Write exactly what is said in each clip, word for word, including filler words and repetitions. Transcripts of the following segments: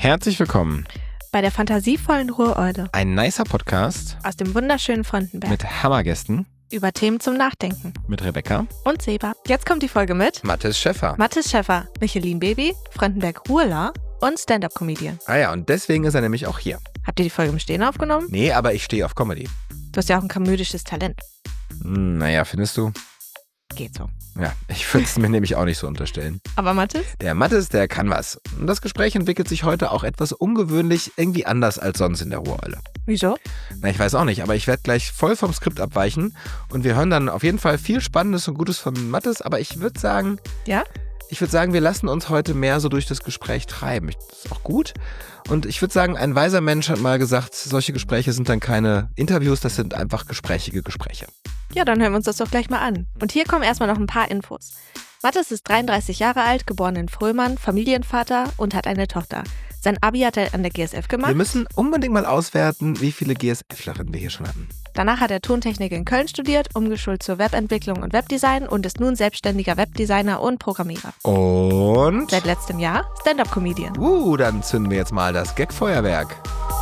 Herzlich willkommen bei der fantasievollen Ruhreule. Ein nicer Podcast aus dem wunderschönen Frontenberg. Mit Hammergästen. Über Themen zum Nachdenken. Mit Rebecca. Und Seba. Jetzt kommt die Folge mit Mathis Schäffer. Mathis Schäffer, Michelin Baby, Frontenberg Ruhrler und Stand-Up-Comedian. Ah ja, und deswegen ist er nämlich auch hier. Habt ihr die Folge im Stehen aufgenommen? Nee, aber ich stehe auf Comedy. Du hast ja auch ein komödisches Talent. Hm, naja, findest du? Geht so. Ja, ich würde es mir nämlich auch nicht so unterstellen. Aber Mathis? Der Mathis, der kann was. Und das Gespräch entwickelt sich heute auch etwas ungewöhnlich, irgendwie anders als sonst in der Ruhreule. Wieso? Na, ich weiß auch nicht, aber ich werde gleich voll vom Skript abweichen und wir hören dann auf jeden Fall viel Spannendes und Gutes von Mathis, aber ich würde sagen... Ja? Ich würde sagen, wir lassen uns heute mehr so durch das Gespräch treiben. Das ist auch gut. Und ich würde sagen, ein weiser Mensch hat mal gesagt, solche Gespräche sind dann keine Interviews, das sind einfach gesprächige Gespräche. Ja, dann hören wir uns das doch gleich mal an. Und hier kommen erstmal noch ein paar Infos. Mathis ist dreiunddreißig Jahre alt, geboren in Frömann, Familienvater und hat eine Tochter. Sein Abi hat er an der G S F gemacht. Wir müssen unbedingt mal auswerten, wie viele GSFlerinnen wir hier schon hatten. Danach hat er Tontechnik in Köln studiert, umgeschult zur Webentwicklung und Webdesign und ist nun selbstständiger Webdesigner und Programmierer. Und? Seit letztem Jahr Stand-Up-Comedian. Uh, dann zünden wir jetzt mal das Gag-Feuerwerk.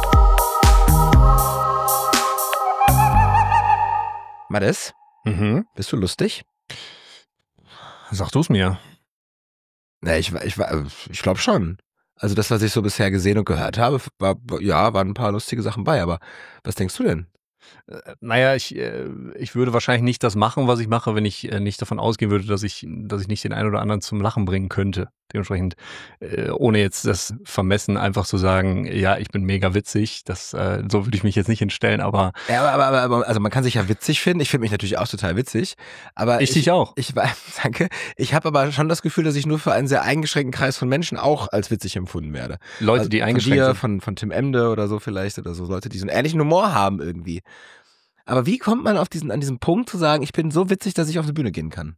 Mathis, Mhm. bist du lustig? Sag du es mir. Na, ich, ich, ich glaube schon. Also das, was ich so bisher gesehen und gehört habe, war, ja, waren ein paar lustige Sachen bei, aber was denkst du denn? Äh, naja, ich, äh, ich würde wahrscheinlich nicht das machen, was ich mache, wenn ich äh, nicht davon ausgehen würde, dass ich, dass ich nicht den einen oder anderen zum Lachen bringen könnte. Dementsprechend, äh, ohne jetzt das Vermessen einfach zu sagen, ja, ich bin mega witzig, das, äh, so würde ich mich jetzt nicht hinstellen, aber... Ja, aber, aber, aber also man kann sich ja witzig finden, ich finde mich natürlich auch total witzig, aber... Ich dich auch. Ich, danke, ich habe aber schon das Gefühl, dass ich nur für einen sehr eingeschränkten Kreis von Menschen auch als witzig empfunden werde. Leute, also die eingeschränkt von dir, sind. Von, von Tim Emde oder so vielleicht oder so, Leute, die so einen ähnlichen Humor haben irgendwie. Aber wie kommt man auf diesen, an diesen Punkt zu sagen, ich bin so witzig, dass ich auf die Bühne gehen kann?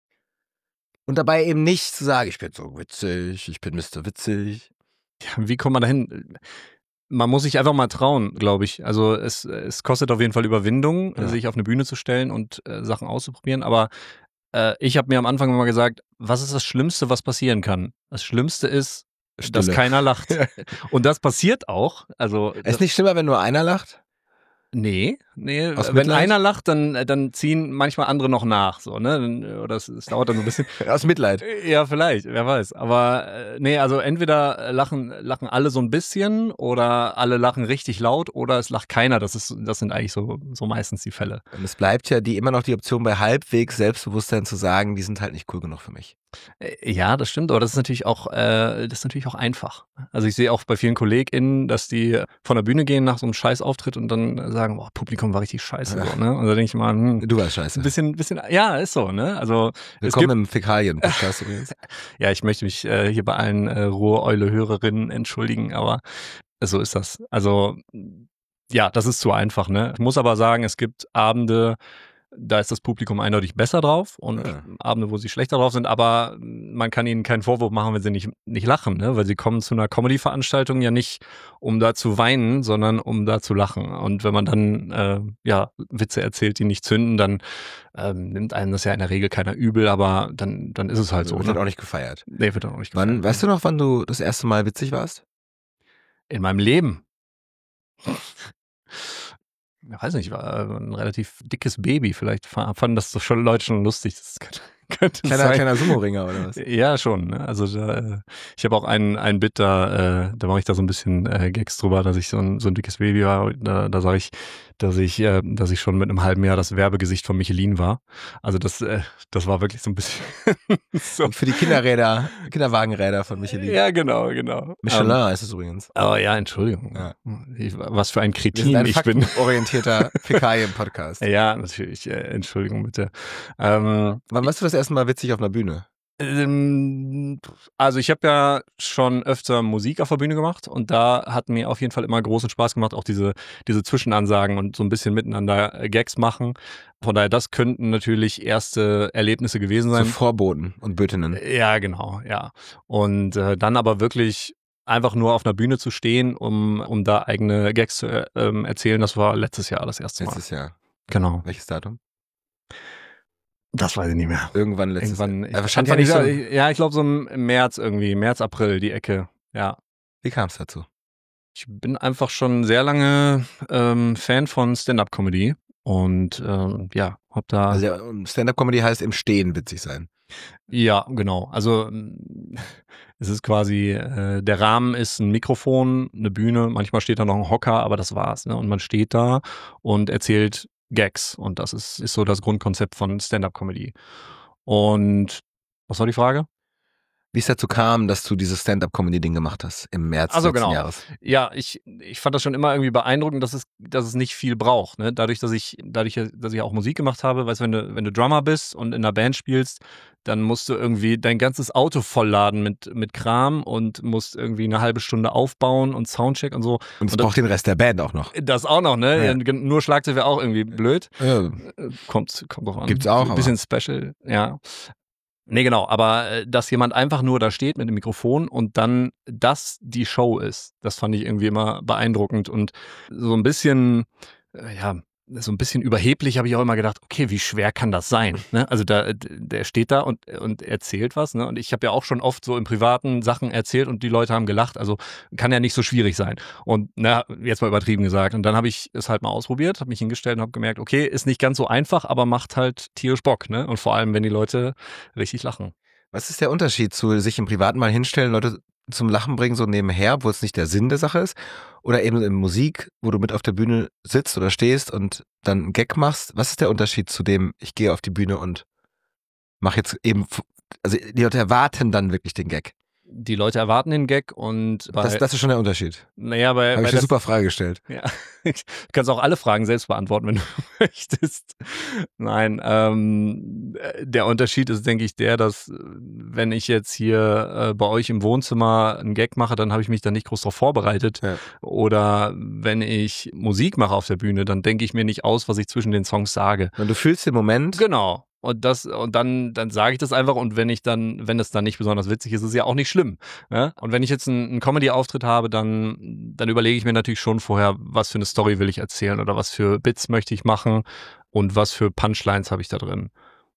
Und dabei eben nicht zu sagen, ich bin so witzig, ich bin Mister Witzig. Ja, wie kommt man dahin? Man muss sich einfach mal trauen, glaube ich. Also es, es kostet auf jeden Fall Überwindung, Ja. sich auf eine Bühne zu stellen und äh, Sachen auszuprobieren. Aber äh, ich habe mir am Anfang immer gesagt, was ist das Schlimmste, was passieren kann? Das Schlimmste ist, dass Stille. keiner lacht. Und das passiert auch. Also Es das, ist nicht schlimmer, wenn nur einer lacht? nee, nee. Aus Wenn Mitleid? einer lacht, dann, dann ziehen manchmal andere noch nach. So, ne? Dann- Oder es, es dauert dann so ein bisschen. Aus Mitleid. Ja, vielleicht, wer weiß. Aber äh, nee, also entweder lachen, lachen alle so ein bisschen oder alle lachen richtig laut oder es lacht keiner. Das ist, das sind eigentlich so, so meistens die Fälle. Und es bleibt ja die immer noch die Option bei halbwegs Selbstbewusstsein zu sagen, die sind halt nicht cool genug für mich. Äh, Ja, das stimmt, aber das ist natürlich auch, äh, das ist natürlich auch einfach. Also ich sehe auch bei vielen KollegInnen, dass die von der Bühne gehen nach so einem Scheißauftritt und dann sagen, boah, Publikum war richtig scheiße. Ja. So, ne? Und da denke ich mal, hm, Du warst scheiße. ein bisschen, bisschen, ja, ist so, ne? Also es Willkommen gibt, im Fäkalien-Podcast übrigens. ja, ich möchte mich äh, hier bei allen äh, Ruhr-Eule-Hörerinnen entschuldigen, aber so ist das. Also ja, das ist zu einfach, ne? Ich muss aber sagen, es gibt Abende, da ist das Publikum eindeutig besser drauf und Ja. Abende, wo sie schlechter drauf sind, aber man kann ihnen keinen Vorwurf machen, wenn sie nicht, nicht lachen, ne? Weil sie kommen zu einer Comedy-Veranstaltung ja nicht, um da zu weinen, sondern um da zu lachen. Und wenn man dann äh, ja Witze erzählt, die nicht zünden, dann ähm, nimmt einem das ja in der Regel keiner übel, aber dann, dann ist es halt so. Wird Ne? halt auch nicht gefeiert. Nee, wird dann auch nicht Wann, gefeiert. weißt du noch, wann du das erste Mal witzig warst? In meinem Leben. Ich weiß nicht, ich war äh, ein relativ dickes Baby. Vielleicht fa- fanden das so schon Leute schon lustig. Das könnte, könnte Kleiner, sein. kleiner Sumo-Ringer oder was? Ja, schon. Ne? Also da, äh, ich habe auch ein, ein Bit da, äh, da mache ich da so ein bisschen äh, Gags drüber, dass ich so ein, so ein dickes Baby war. Da, da sage ich, dass ich, äh, dass ich schon mit einem halben Jahr das Werbegesicht von Michelin war. Also das, äh, das war wirklich so ein bisschen so. Und für die Kinderräder, Kinderwagenräder von Michelin. Ja, genau, genau. Michelin Ähm, ist es übrigens. aber ja, Entschuldigung. Ja. Ich, was für ein Wir sind Kretin ein ich bin. faktenorientierter Fäkalien-Podcast. Ja, natürlich. Äh, Entschuldigung bitte. Ähm, Wann warst du das erste Mal witzig auf einer Bühne? ähm, also ich habe ja schon öfter Musik auf der Bühne gemacht und da hat mir auf jeden Fall immer großen Spaß gemacht, auch diese, diese Zwischenansagen und so ein bisschen miteinander äh, Gags machen. Von daher, das könnten natürlich erste Erlebnisse gewesen So sein. Vorboten und Bötinnen. Ja, genau, ja. Und äh, dann aber wirklich einfach nur auf einer Bühne zu stehen, um, um da eigene Gags zu äh, ähm, erzählen, das war letztes Jahr das erste Mal. Letztes Jahr. Genau. Welches Datum? Das weiß ich nicht mehr. Irgendwann letztes Irgendwann, Jahr. ich, Äh, wahrscheinlich Anfang ja nicht dieser- so. ja, ich glaube so im März irgendwie, März, April, die Ecke, ja. Wie kam es dazu? Ich bin einfach schon sehr lange ähm, Fan von Stand-Up-Comedy und ähm, ja, hab da... Also ja, Stand-Up-Comedy heißt im Stehen witzig sein. Ja, genau. Also es ist quasi, äh, der Rahmen ist ein Mikrofon, eine Bühne, manchmal steht da noch ein Hocker, aber das war's. Ne? Und man steht da und erzählt Gags und das ist, ist so das Grundkonzept von Stand-Up-Comedy. Und was war die Frage? Wie es dazu kam, dass du dieses Stand-Up-Comedy-Ding gemacht hast im März Also letzten genau. Jahres. Ja, ich, ich fand das schon immer irgendwie beeindruckend, dass es, dass es nicht viel braucht. Ne? Dadurch, dass ich, dadurch, dass ich auch Musik gemacht habe, weißt du, wenn du, wenn du Drummer bist und in einer Band spielst, dann musst du irgendwie dein ganzes Auto vollladen mit, mit Kram und musst irgendwie eine halbe Stunde aufbauen und Soundcheck und so. Und es braucht den Rest der Band auch noch. Das auch noch, ne? Ja. Nur Schlagzeug wäre auch irgendwie blöd. Ja. Kommt, kommt drauf an. Gibt's auch, Ein bisschen special, ja. Nee, genau, aber äh, dass jemand einfach nur da steht mit dem Mikrofon und dann das die Show ist, das fand ich irgendwie immer beeindruckend und so ein bisschen, äh, ja, so ein bisschen überheblich habe ich auch immer gedacht, okay, wie schwer kann das sein? Ne? Also da, der steht da und, und erzählt was, ne? Und ich habe ja auch schon oft so im Privaten Sachen erzählt und die Leute haben gelacht, also kann ja nicht so schwierig sein. Und na, jetzt mal übertrieben gesagt. Und dann habe ich es halt mal ausprobiert, habe mich hingestellt und habe gemerkt, okay, ist nicht ganz so einfach, aber macht halt tierisch Bock, ne? Und vor allem, wenn die Leute richtig lachen. Was ist der Unterschied zu sich im Privaten mal hinstellen, Leute zum Lachen bringen, so nebenher, wo es nicht der Sinn der Sache ist, oder eben in Musik, wo du mit auf der Bühne sitzt oder stehst und dann einen Gag machst? Was ist der Unterschied zu dem, ich gehe auf die Bühne und mache jetzt eben, also die Leute erwarten dann wirklich den Gag? Die Leute erwarten den Gag und bei, Das, das ist schon der Unterschied. naja, bei, Habe bei ich eine der, super Frage gestellt. ja, du kannst auch alle Fragen selbst beantworten, wenn du möchtest. Nein, ähm, der Unterschied ist, denke ich, der, dass wenn ich jetzt hier äh, bei euch im Wohnzimmer einen Gag mache, dann habe ich mich da nicht groß drauf vorbereitet. Ja. Oder wenn ich Musik mache auf der Bühne, dann denke ich mir nicht aus, was ich zwischen den Songs sage. Und du fühlst den Moment. Genau. Und das, und dann, dann sage ich das einfach und wenn ich dann, wenn das dann nicht besonders witzig ist, ist es ja auch nicht schlimm. Ja? Und wenn ich jetzt einen, einen Comedy-Auftritt habe, dann, dann überlege ich mir natürlich schon vorher, was für eine Story will ich erzählen oder was für Bits möchte ich machen und was für Punchlines habe ich da drin.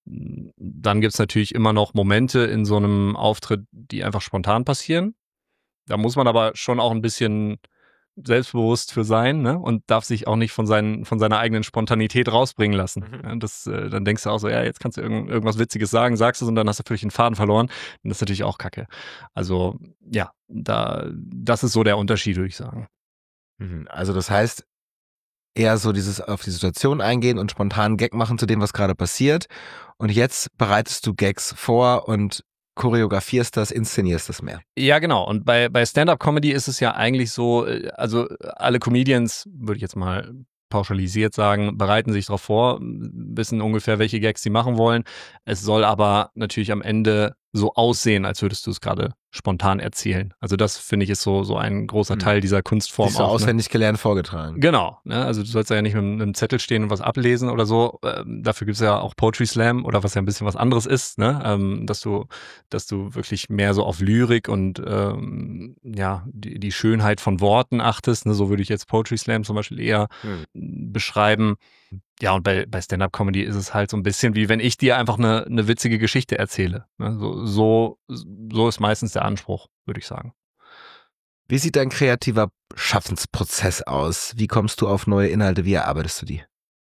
Dann gibt's natürlich immer noch Momente in so einem Auftritt, die einfach spontan passieren. Da muss man aber schon auch ein bisschen selbstbewusst für sein, ne? Und darf sich auch nicht von, seinen, von seiner eigenen Spontanität rausbringen lassen. Mhm. Ja, das, äh, dann denkst du auch so, ja, jetzt kannst du irgend, irgendwas Witziges sagen, sagst es und dann hast du völlig den Faden verloren. Und das ist natürlich auch kacke. Also, ja, da, das ist so der Unterschied, würde ich sagen. Mhm. Also das heißt, eher so dieses auf die Situation eingehen und spontan Gag machen zu dem, was gerade passiert. Und jetzt bereitest du Gags vor und choreografierst das, inszenierst das mehr. Ja, genau. Und bei, bei Stand-Up-Comedy ist es ja eigentlich so, also alle Comedians, würde ich jetzt mal pauschalisiert sagen, bereiten sich darauf vor, wissen ungefähr, welche Gags sie machen wollen. Es soll aber natürlich am Ende so aussehen, als würdest du es gerade spontan erzählen. Also das, finde ich, ist so, so ein großer Hm. Teil dieser Kunstform. Nicht so auch, auswendig ne? gelernt vorgetragen. Genau. Ne? Also du sollst ja nicht mit einem Zettel stehen und was ablesen oder so. Ähm, dafür gibt es ja auch Poetry Slam oder was ja ein bisschen was anderes ist, ne? Ähm, dass du, dass du wirklich mehr so auf Lyrik und ähm, ja, die, die Schönheit von Worten achtest. Ne? So würde ich jetzt Poetry Slam zum Beispiel eher Hm. beschreiben. Ja, und bei, bei Stand-Up-Comedy ist es halt so ein bisschen wie wenn ich dir einfach eine, eine witzige Geschichte erzähle. Ne? So, so, so ist meistens der Anspruch, würde ich sagen. Wie sieht dein kreativer Schaffensprozess aus? Wie kommst du auf neue Inhalte? Wie erarbeitest du die?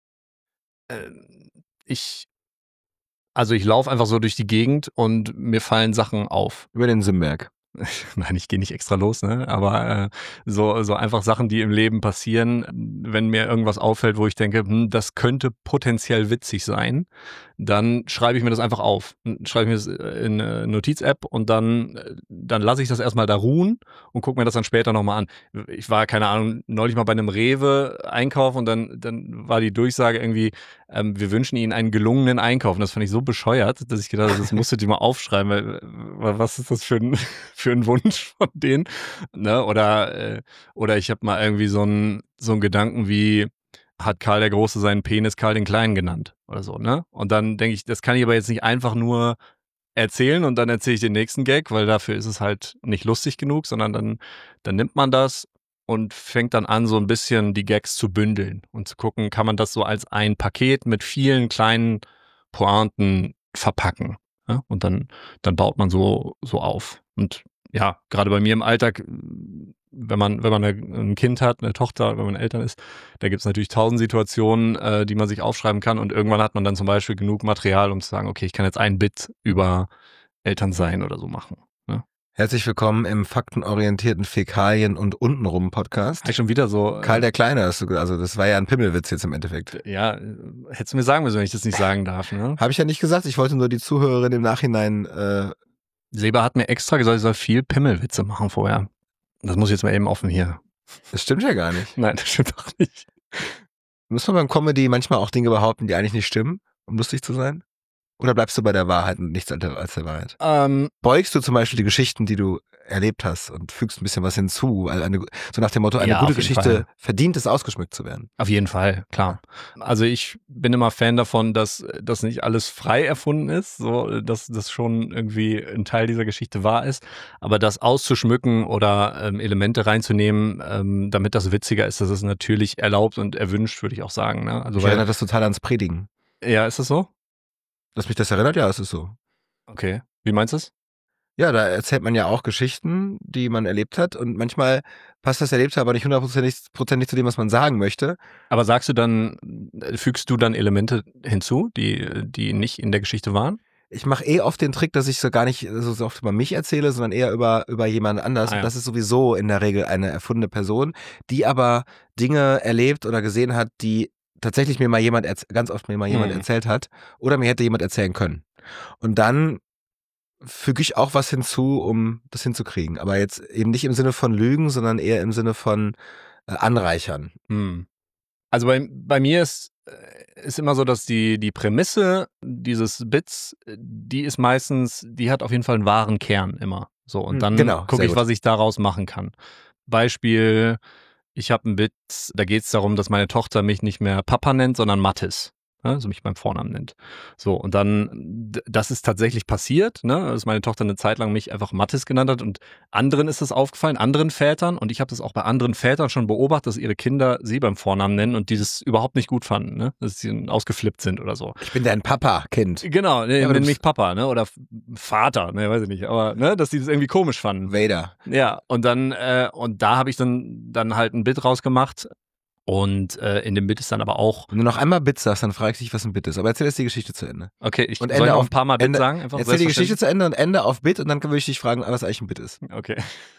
Äh, ich, also ich laufe einfach so durch die Gegend und mir fallen Sachen auf. Über den Simberg. Nein, ich gehe nicht extra los, ne? Aber äh, so, so einfach Sachen, die im Leben passieren, wenn mir irgendwas auffällt, wo ich denke, hm, das könnte potenziell witzig sein, dann schreibe ich mir das einfach auf. Schreibe ich mir das in eine Notiz-App und dann, dann lasse ich das erstmal da ruhen und gucke mir das dann später nochmal an. Ich war, keine Ahnung, neulich mal bei einem Rewe einkaufen und dann, dann war die Durchsage irgendwie, ähm, wir wünschen Ihnen einen gelungenen Einkauf. Und das fand ich so bescheuert, dass ich gedacht habe, das musst du dir mal aufschreiben, weil, weil was ist das für ein, für ein Wunsch von denen? Ne? Oder, äh, oder ich habe mal irgendwie so einen so einen Gedanken wie, hat Karl der Große seinen Penis Karl den Kleinen genannt oder so, ne? Und dann denke ich, das kann ich aber jetzt nicht einfach nur erzählen und dann erzähle ich den nächsten Gag, weil dafür ist es halt nicht lustig genug, sondern dann, dann nimmt man das und fängt dann an, so ein bisschen die Gags zu bündeln und zu gucken, kann man das so als ein Paket mit vielen kleinen Pointen verpacken. Ja? Und dann, dann baut man so, so auf. Und ja, gerade bei mir im Alltag, wenn man, wenn man ein Kind hat, eine Tochter, wenn man Eltern ist, da gibt es natürlich tausend Situationen, äh, die man sich aufschreiben kann und irgendwann hat man dann zum Beispiel genug Material, um zu sagen, okay, ich kann jetzt ein Bit über Elternsein oder so machen. Ne? Herzlich willkommen im faktenorientierten Fäkalien- und Untenrum-Podcast. Habe ich schon wieder so... Äh, Karl der Kleine, hast du, also das war ja ein Pimmelwitz jetzt im Endeffekt. Ja, hättest du mir sagen müssen, wenn ich das nicht sagen darf. Ne? Habe ich ja nicht gesagt, ich wollte nur die Zuhörerin im Nachhinein... Äh, Seba hat mir extra gesagt, ich soll viel Pimmelwitze machen vorher. Das muss ich jetzt mal eben offen hier. Das stimmt ja gar nicht. Nein, das stimmt auch nicht. Muss man beim Comedy manchmal auch Dinge behaupten, die eigentlich nicht stimmen, um lustig zu sein? Oder bleibst du bei der Wahrheit und nichts als der Wahrheit? Ähm, Beugst du zum Beispiel die Geschichten, die du erlebt hast und fügst ein bisschen was hinzu? Weil eine, so nach dem Motto, eine Ja, gute auf jeden Geschichte Fall. verdient es, ausgeschmückt zu werden. Auf jeden Fall, klar. Also ich bin immer Fan davon, dass das nicht alles frei erfunden ist, so dass das schon irgendwie ein Teil dieser Geschichte wahr ist. Aber das auszuschmücken oder ähm, Elemente reinzunehmen, ähm, damit das witziger ist, das ist natürlich erlaubt und erwünscht, würde ich auch sagen. Ne? Also Ich weil, erinnere das total ans Predigen. ja, ist das so? Dass mich das erinnert? Ja, es ist so. Okay. Wie meinst du es? Ja, da erzählt man ja auch Geschichten, die man erlebt hat und manchmal passt das Erlebte aber nicht hundertprozentig prozentig zu dem, was man sagen möchte. Aber sagst du dann, fügst du dann Elemente hinzu, die, die nicht in der Geschichte waren? Ich mache eh oft den Trick, dass ich so gar nicht so oft über mich erzähle, sondern eher über, über jemand anders. Ah, ja. Und das ist sowieso in der Regel eine erfundene Person, die aber Dinge erlebt oder gesehen hat, die tatsächlich mir mal jemand, ganz oft mir mal jemand Hm. erzählt hat oder mir hätte jemand erzählen können. Und dann füge ich auch was hinzu, um das hinzukriegen. Aber jetzt eben nicht im Sinne von Lügen, sondern eher im Sinne von äh, Anreichern. Hm. Also bei, bei mir ist, ist immer so, dass die, die Prämisse dieses Bits, die ist meistens, die hat auf jeden Fall einen wahren Kern immer. So, und dann Genau, gucke sehr ich, gut. was ich daraus machen kann. Beispiel, ich habe ein Bit, da geht es darum, dass meine Tochter mich nicht mehr Papa nennt, sondern Mathis. Ne, also mich beim Vornamen nennt. So, und dann, d- das ist tatsächlich passiert, ne, dass meine Tochter eine Zeit lang mich einfach Mathis genannt hat und anderen ist das aufgefallen, anderen Vätern, und ich habe das auch bei anderen Vätern schon beobachtet, dass ihre Kinder sie beim Vornamen nennen und die das überhaupt nicht gut fanden, ne, dass sie ausgeflippt sind oder so. Ich bin dein Papa, Kind. Genau, ne, Ja, aber nenn du mich Papa, ne, oder Vater, ne, weiß ich nicht, aber, ne, dass die das irgendwie komisch fanden. Vader. Ja, und dann, äh, und da habe ich dann, dann halt ein Bit rausgemacht. Und äh, in dem Bit ist dann aber auch, Wenn du noch einmal Bit sagst, dann frage ich dich, was ein Bit ist. Aber erzähl jetzt die Geschichte zu Ende. okay, ich Und soll Ende noch auf- ein paar Mal Bit Ende- sagen. Einfach Erzähl die Geschichte selbstverständlich. zu Ende und Ende auf Bit und dann würde ich dich fragen, was eigentlich ein Bit ist. Okay.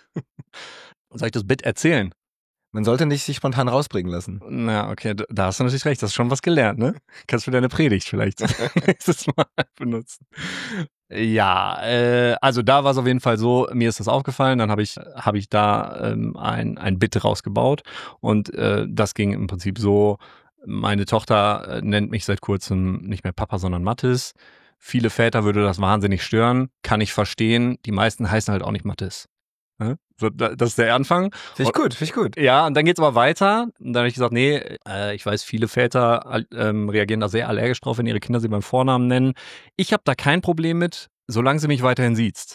Soll ich das Bit erzählen? Man sollte nicht sich spontan rausbringen lassen. Na, okay, da, da hast du natürlich recht. Das ist schon was gelernt, ne? Kannst du deine Predigt vielleicht nächstes Mal benutzen. Ja, äh, also da war es auf jeden Fall so, mir ist das aufgefallen, dann habe ich, hab ich da ähm, ein, ein Bit rausgebaut und äh, das ging im Prinzip so, meine Tochter äh, nennt mich seit kurzem nicht mehr Papa, sondern Mathis. Viele Väter würde das wahnsinnig stören, kann ich verstehen. Die meisten heißen halt auch nicht Mathis. Ne? So, da, das ist der Anfang. Finde ich gut, finde ich gut. Ja, und dann geht's aber weiter. Und dann habe ich gesagt, nee, äh, ich weiß, viele Väter ähm, reagieren da sehr allergisch drauf, wenn ihre Kinder sie beim Vornamen nennen. Ich habe da kein Problem mit, solange sie mich weiterhin sieht.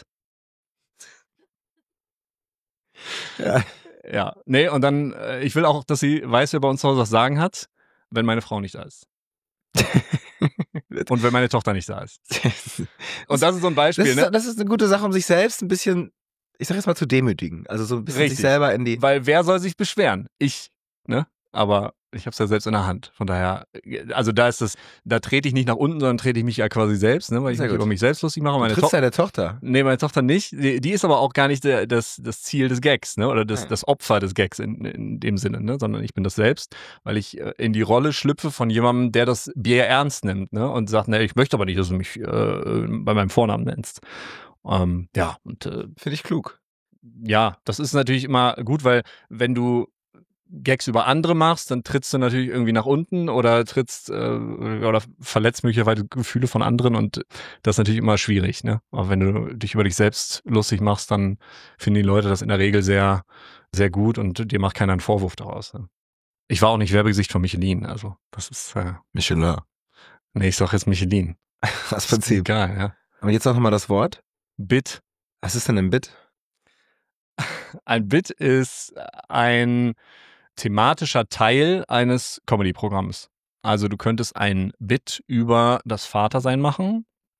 Ja. Ja, nee, und dann, äh, ich will auch, dass sie weiß, wer bei uns zu Hause was sagen hat, wenn meine Frau nicht da ist. Und wenn meine Tochter nicht da ist. Und das ist so ein Das Beispiel, ist, ne? das ist eine gute Sache, um sich selbst ein bisschen, ich sag jetzt mal, zu demütigen. Also so ein bisschen Richtig. sich selber in die... Weil wer soll sich beschweren? Ich, ne? Aber ich habe es ja selbst in der Hand. Von daher, also da ist das, da trete ich nicht nach unten, sondern trete ich mich ja quasi selbst, ne? Weil ich Sehr mich gut. über mich selbst lustig mache. Du Meine trittst Tochter. deine Tochter. Nee, meine Tochter nicht. Die, die ist aber auch gar nicht der, das, das Ziel des Gags, ne? Oder das, Ja. das Opfer des Gags in, in dem Sinne, ne? Sondern ich bin das selbst, weil ich äh, in die Rolle schlüpfe von jemandem, der das Bier ernst nimmt, ne? Und sagt, ne, ich möchte aber nicht, dass du mich äh, bei meinem Vornamen nennst. Ähm, ja, und äh, Finde ich klug. ja, das ist natürlich immer gut, weil wenn du Gags über andere machst, dann trittst du natürlich irgendwie nach unten oder trittst äh, oder verletzt möglicherweise Gefühle von anderen und das ist natürlich immer schwierig, ne? Aber wenn du dich über dich selbst lustig machst, dann finden die Leute das in der Regel sehr, sehr gut und dir macht keiner einen Vorwurf daraus. Ne? Ich war auch nicht Werbegesicht von Michelin, also das ist, äh, Michelin. nee, ich sag jetzt Michelin. Das Ist Prinzip. egal, ja. Aber jetzt noch mal das Wort. Bit. Was ist denn ein Bit? Ein Bit ist ein thematischer Teil eines Comedy-Programms. Also du könntest ein Bit über das Vatersein machen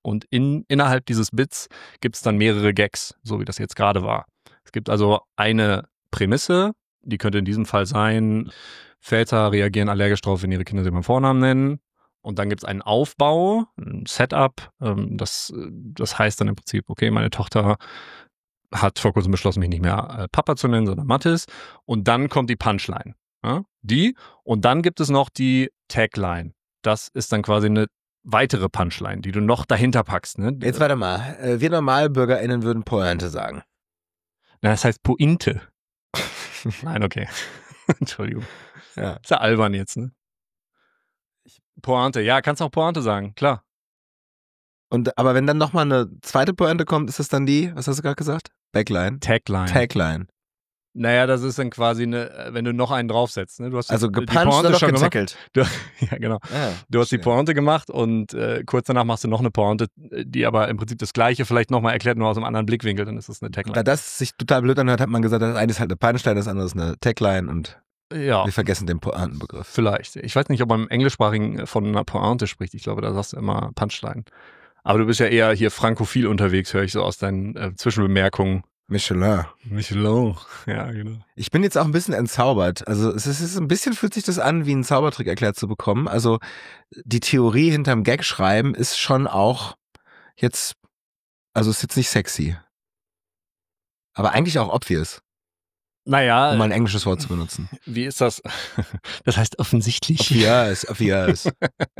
Und in, innerhalb dieses Bits gibt es dann mehrere Gags, so wie das jetzt gerade war. Es gibt also eine Prämisse, die könnte in diesem Fall sein, Väter reagieren allergisch drauf, wenn ihre Kinder sie beim Vornamen nennen. Und dann gibt es einen Aufbau, ein Setup. Ähm, das, das heißt dann im Prinzip, okay, meine Tochter hat vor kurzem beschlossen, mich nicht mehr äh, Papa zu nennen, sondern Mathis. Und dann kommt die Punchline. Ja, die. Und dann gibt es noch die Tagline. Das ist dann quasi eine weitere Punchline, die du noch dahinter packst. Ne? Jetzt warte mal. Äh, wir NormalbürgerInnen würden Pointe sagen. Na, das heißt Pointe. Nein, okay. Entschuldigung. Ja. Ist ja albern jetzt, ne? Pointe, ja, kannst auch Pointe sagen, klar. Und, aber wenn dann nochmal eine zweite Pointe kommt, ist das dann die, was hast du gerade gesagt? Backline? Tagline. Tagline. Naja, das ist dann quasi eine, wenn du noch einen draufsetzt. Ne? Du hast Also die, gepuncht die Pointe oder schon gezackelt? gemacht. Du, ja, genau. Ah, du hast die verstehe. Pointe gemacht und äh, kurz danach machst du noch eine Pointe, die aber im Prinzip das Gleiche vielleicht nochmal erklärt, nur aus einem anderen Blickwinkel, dann ist das eine Tagline. Da das sich total blöd anhört, hat man gesagt, das eine ist halt eine Punchline, das andere ist eine Tagline und Ja, wir vergessen den Pointenbegriff. vielleicht. Ich weiß nicht, ob man im Englischsprachigen von einer Pointe spricht. Ich glaube, da sagst du immer Punchline. Aber du bist ja eher hier frankophil unterwegs, höre ich so aus deinen äh, Zwischenbemerkungen. Michelin. Michelin, ja, genau. Ich bin jetzt auch ein bisschen entzaubert. Also es ist, es ist ein bisschen, fühlt sich das an, wie ein Zaubertrick erklärt zu bekommen. Also die Theorie hinterm Gag-Schreiben ist schon auch jetzt, also ist jetzt nicht sexy. Aber eigentlich auch obvious, Naja, um mal ein englisches Wort zu benutzen. wie ist das? Das heißt offensichtlich. Obvious, obvious.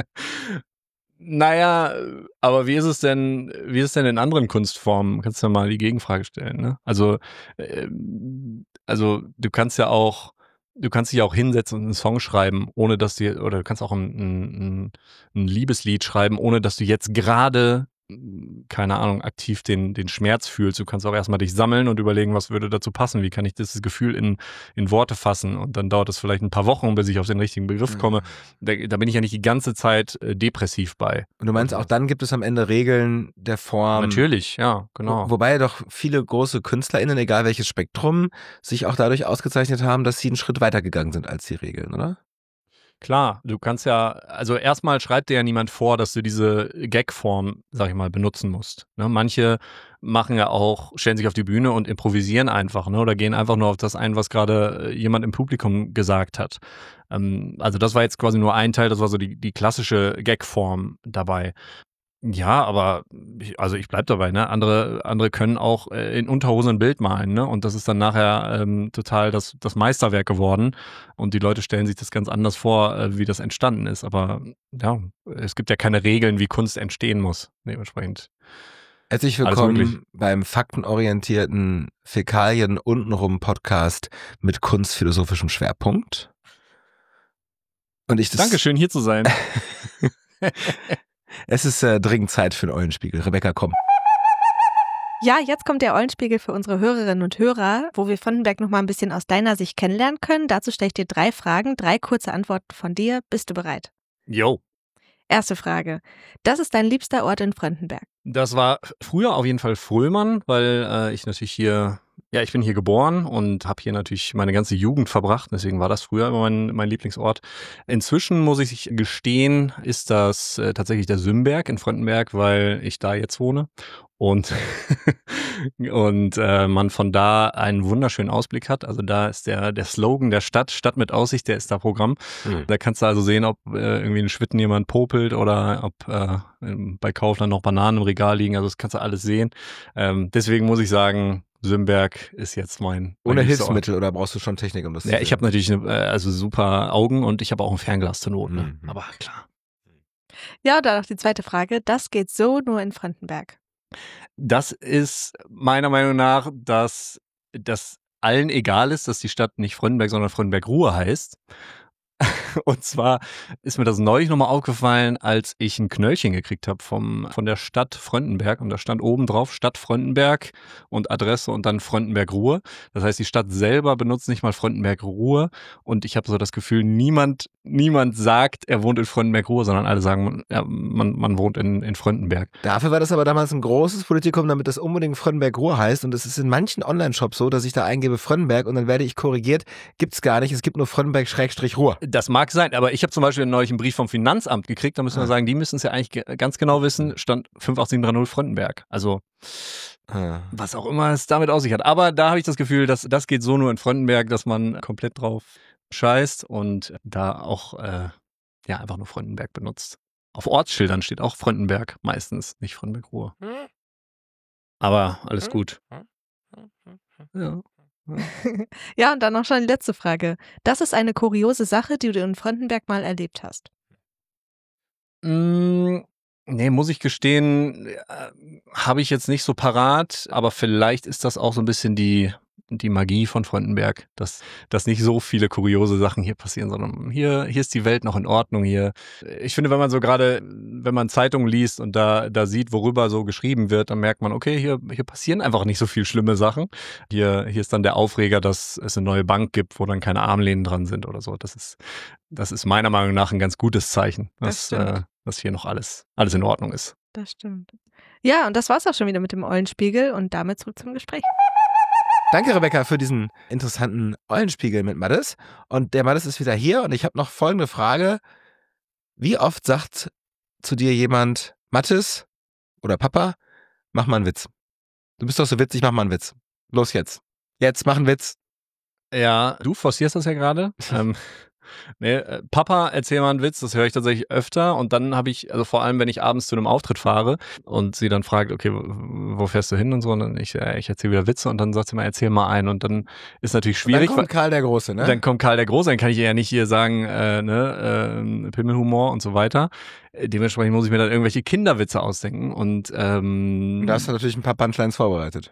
Naja, aber wie ist es denn, wie ist es denn in anderen Kunstformen? Kannst du ja mal die Gegenfrage stellen, ne? Also, äh, also du kannst ja auch, du kannst dich auch hinsetzen und einen Song schreiben, ohne dass du, oder du kannst auch ein, ein, ein Liebeslied schreiben, ohne dass du jetzt gerade, keine Ahnung, aktiv den, den Schmerz fühlst. Du kannst auch erstmal dich sammeln und überlegen, was würde dazu passen, wie kann ich dieses Gefühl in, in Worte fassen, und dann dauert es vielleicht ein paar Wochen, bis ich auf den richtigen Begriff komme. Da, da bin ich ja nicht die ganze Zeit äh, depressiv bei. Und du meinst, auch dann gibt es am Ende Regeln der Form. Natürlich, ja, genau. Wo, wobei doch viele große KünstlerInnen, egal welches Spektrum, sich auch dadurch ausgezeichnet haben, dass sie einen Schritt weiter gegangen sind als die Regeln, oder? Klar, du kannst ja, also erstmal schreibt dir ja niemand vor, dass du diese Gag-Form, sag ich mal, benutzen musst. Ne? Manche machen ja auch, stellen sich auf die Bühne und improvisieren einfach, ne? Oder gehen einfach nur auf das ein, was gerade jemand im Publikum gesagt hat. Ähm, also das war jetzt quasi nur ein Teil, das war so die, die klassische Gag-Form dabei. Ja, aber ich, also ich bleib dabei, ne? Andere, andere können auch äh, in Unterhose ein Bild malen, ne? Und das ist dann nachher ähm, total das, das Meisterwerk geworden. Und die Leute stellen sich das ganz anders vor, äh, wie das entstanden ist. Aber ja, es gibt ja keine Regeln, wie Kunst entstehen muss. Dementsprechend. Herzlich Alles willkommen möglich. beim faktenorientierten Fäkalien untenrum Podcast mit kunstphilosophischem Schwerpunkt. Und ich das. Dankeschön, hier zu sein. Es ist äh, dringend Zeit für den Eulenspiegel. Rebecca, komm. Ja, jetzt kommt der Eulenspiegel für unsere Hörerinnen und Hörer, wo wir Frontenberg noch mal ein bisschen aus deiner Sicht kennenlernen können. Dazu stelle ich dir drei Fragen, drei kurze Antworten von dir. Bist du bereit? Jo. Erste Frage. Das ist dein liebster Ort in Frontenberg. Das war früher auf jeden Fall Fröhlmann, weil äh, ich natürlich hier, ja, ich bin hier geboren und habe hier natürlich meine ganze Jugend verbracht. Deswegen war das früher immer mein, mein Lieblingsort. Inzwischen, muss ich gestehen, ist das äh, tatsächlich der Sümberg in Frontenberg, weil ich da jetzt wohne. Und, und äh, man von da einen wunderschönen Ausblick hat. Also da ist der, der Slogan der Stadt, Stadt mit Aussicht, der ist da Programm. Mhm. Da kannst du also sehen, ob äh, irgendwie in Schwitten jemand popelt oder ob äh, bei Kaufland noch Bananen im Regal liegen. Also das kannst du alles sehen. Ähm, deswegen muss ich sagen, Sümberg ist jetzt mein, mein Ohne liebster Ort. Hilfsmittel oder brauchst du schon Technik, um das zu Ja, sehen? ich habe natürlich eine, äh, also super Augen und ich habe auch ein Fernglas zur Not. Ne? Mhm. Aber klar. Ja, und dann noch die zweite Frage. Das geht so nur in Frontenberg. Das ist meiner Meinung nach, dass das allen egal ist, dass die Stadt nicht Frontenberg, sondern Frontenberg-Ruhr heißt. Und zwar ist mir das neulich nochmal aufgefallen, als ich ein Knöllchen gekriegt habe vom von der Stadt Frontenberg, und da stand oben drauf Stadt Frontenberg und Adresse und dann Frontenberg-Ruhr. Das heißt, die Stadt selber benutzt nicht mal Frontenberg-Ruhr, und ich habe so das Gefühl, niemand niemand sagt, er wohnt in Frontenberg-Ruhr, sondern alle sagen, ja, man, man wohnt in, in Frontenberg. Dafür war das aber damals ein großes Politikum, damit das unbedingt Frontenberg-Ruhr heißt. Und es ist in manchen Online-Shops so, dass ich da eingebe Frontenberg und dann werde ich korrigiert. Gibt's gar nicht, es gibt nur Frontenberg-Ruhr. Das mag sein, aber ich habe zum Beispiel neulich einen Brief vom Finanzamt gekriegt, da müssen wir Ah. sagen, die müssen es ja eigentlich ge- ganz genau wissen, stand fünf acht sieben drei null Fröndenberg. Also Ah. was auch immer es damit aus sich hat. Aber da habe ich das Gefühl, dass das geht so nur in Fröndenberg, dass man komplett drauf scheißt und da auch äh, ja einfach nur Fröndenberg benutzt. Auf Ortsschildern steht auch Fröndenberg meistens, nicht Fröndenberg-Ruhr. Aber alles gut. Ja. Ja, und dann noch schon die letzte Frage. Das ist eine kuriose Sache, die du in Fröndenberg mal erlebt hast. Mm, nee, muss ich gestehen, äh, habe ich jetzt nicht so parat, aber vielleicht ist das auch so ein bisschen die, die Magie von Fröndenberg, dass, dass nicht so viele kuriose Sachen hier passieren, sondern hier, hier ist die Welt noch in Ordnung hier. Ich finde, wenn man so gerade, wenn man Zeitungen liest und da, da sieht, worüber so geschrieben wird, dann merkt man, okay, hier, hier passieren einfach nicht so viel schlimme Sachen. Hier, hier ist dann der Aufreger, dass es eine neue Bank gibt, wo dann keine Armlehnen dran sind oder so. Das ist, das ist meiner Meinung nach ein ganz gutes Zeichen, Das dass, stimmt. äh, dass hier noch alles, alles in Ordnung ist. Das stimmt. Ja, und das war's auch schon wieder mit dem Eulenspiegel und damit zurück zum Gespräch. Danke, Rebecca, für diesen interessanten Eulenspiegel mit Mattes. Und der Mattes ist wieder hier und ich habe noch folgende Frage. Wie oft sagt zu dir jemand, Mattes oder Papa, mach mal einen Witz? Du bist doch so witzig, mach mal einen Witz. Los jetzt. Jetzt, mach einen Witz. Ja, du forcierst das ja gerade. ähm, nee, äh, Papa, erzähl mal einen Witz, das höre ich tatsächlich öfter. Und dann habe ich, also vor allem, wenn ich abends zu einem Auftritt fahre und sie dann fragt, okay, wo, wo fährst du hin und so, und dann ich, äh, ich erzähle wieder Witze und dann sagt sie mal, erzähl mal einen. Und dann ist natürlich Und dann schwierig. kommt Karl der Große, ne? Dann kommt Karl der Große, dann kann ich ihr ja nicht hier sagen, äh, ne, äh, Pimmelhumor und so weiter. Äh, Dementsprechend muss ich mir dann irgendwelche Kinderwitze ausdenken und ähm, Und da hast du natürlich ein paar Punchlines vorbereitet.